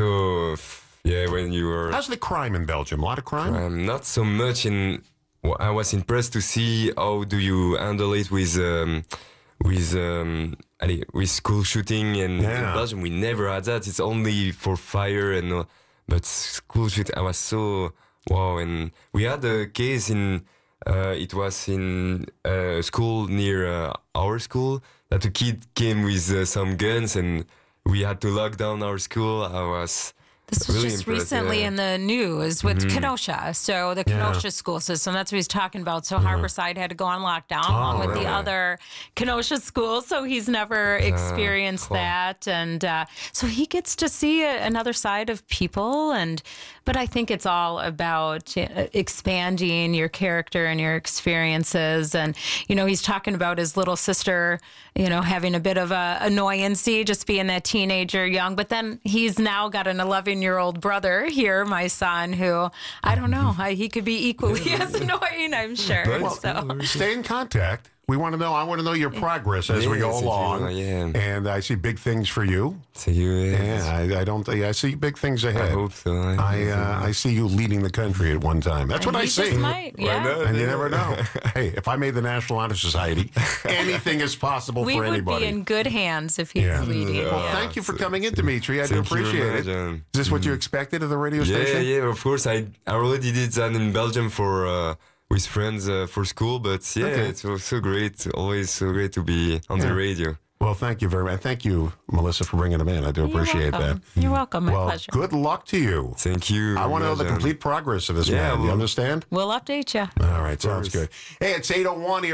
So yeah, when you were How's the crime in Belgium? A lot of crime. Um, not so much. In well, I was impressed to see how do you handle it with um, with um, allez, with school shooting. And Yeah. in Belgium, we never had that. It's only for fire and uh, but school shooting. I was so wow. And we had a case in. Uh, it was in a school near uh, our school that a kid came with uh, some guns and we had to lock down our school. I was. This was really just impressed, recently yeah. in the news with Mhm. Kenosha. So the Yeah. Kenosha school system, that's what he's talking about. So Yeah. Harborside had to go on lockdown Oh, along with really? the other Kenosha schools. So he's never experienced cool. that. And uh, so he gets to see a, another side of people. And But I think it's all about uh, expanding your character and your experiences. And, you know, he's talking about his little sister, you know, having a bit of a annoyancy, just being that teenager young. But then he's now got an eleven-year-old brother here, my son, who, I don't know, I, he could be equally as annoying, I'm sure. Well, so. stay in contact. We want to know. I want to know your progress as we Yeah, go thank you. along. Yeah. And I see big things for you. See you. Yeah, I, I don't. I see big things ahead. I hope so. I, I uh, I see you leading the country at one time. That's And what I he see. just might, Why yeah. not? And you never know. Hey, if I made the National Honor Society, anything is possible We for would anybody. be in good hands if he's Yeah. leading. Well, yeah. thank you for coming in, Dimitri. I do Thank you very appreciate much, it. um, Is this what you expected of the radio Yeah, station? yeah, of course. I I already did that in Belgium for uh, with friends uh, for school, but yeah, Okay. it was so great. Always so great to be on the Yeah. radio. Well, thank you very much. Thank you, Melissa, for bringing them in. I do appreciate welcome. that. You're welcome. My well, pleasure. good luck to you. Thank you. I want to know the Imagine. complete progress of this Yeah, man. You well- understand? We'll update you. All right, sounds good. Hey, it's eight oh one here.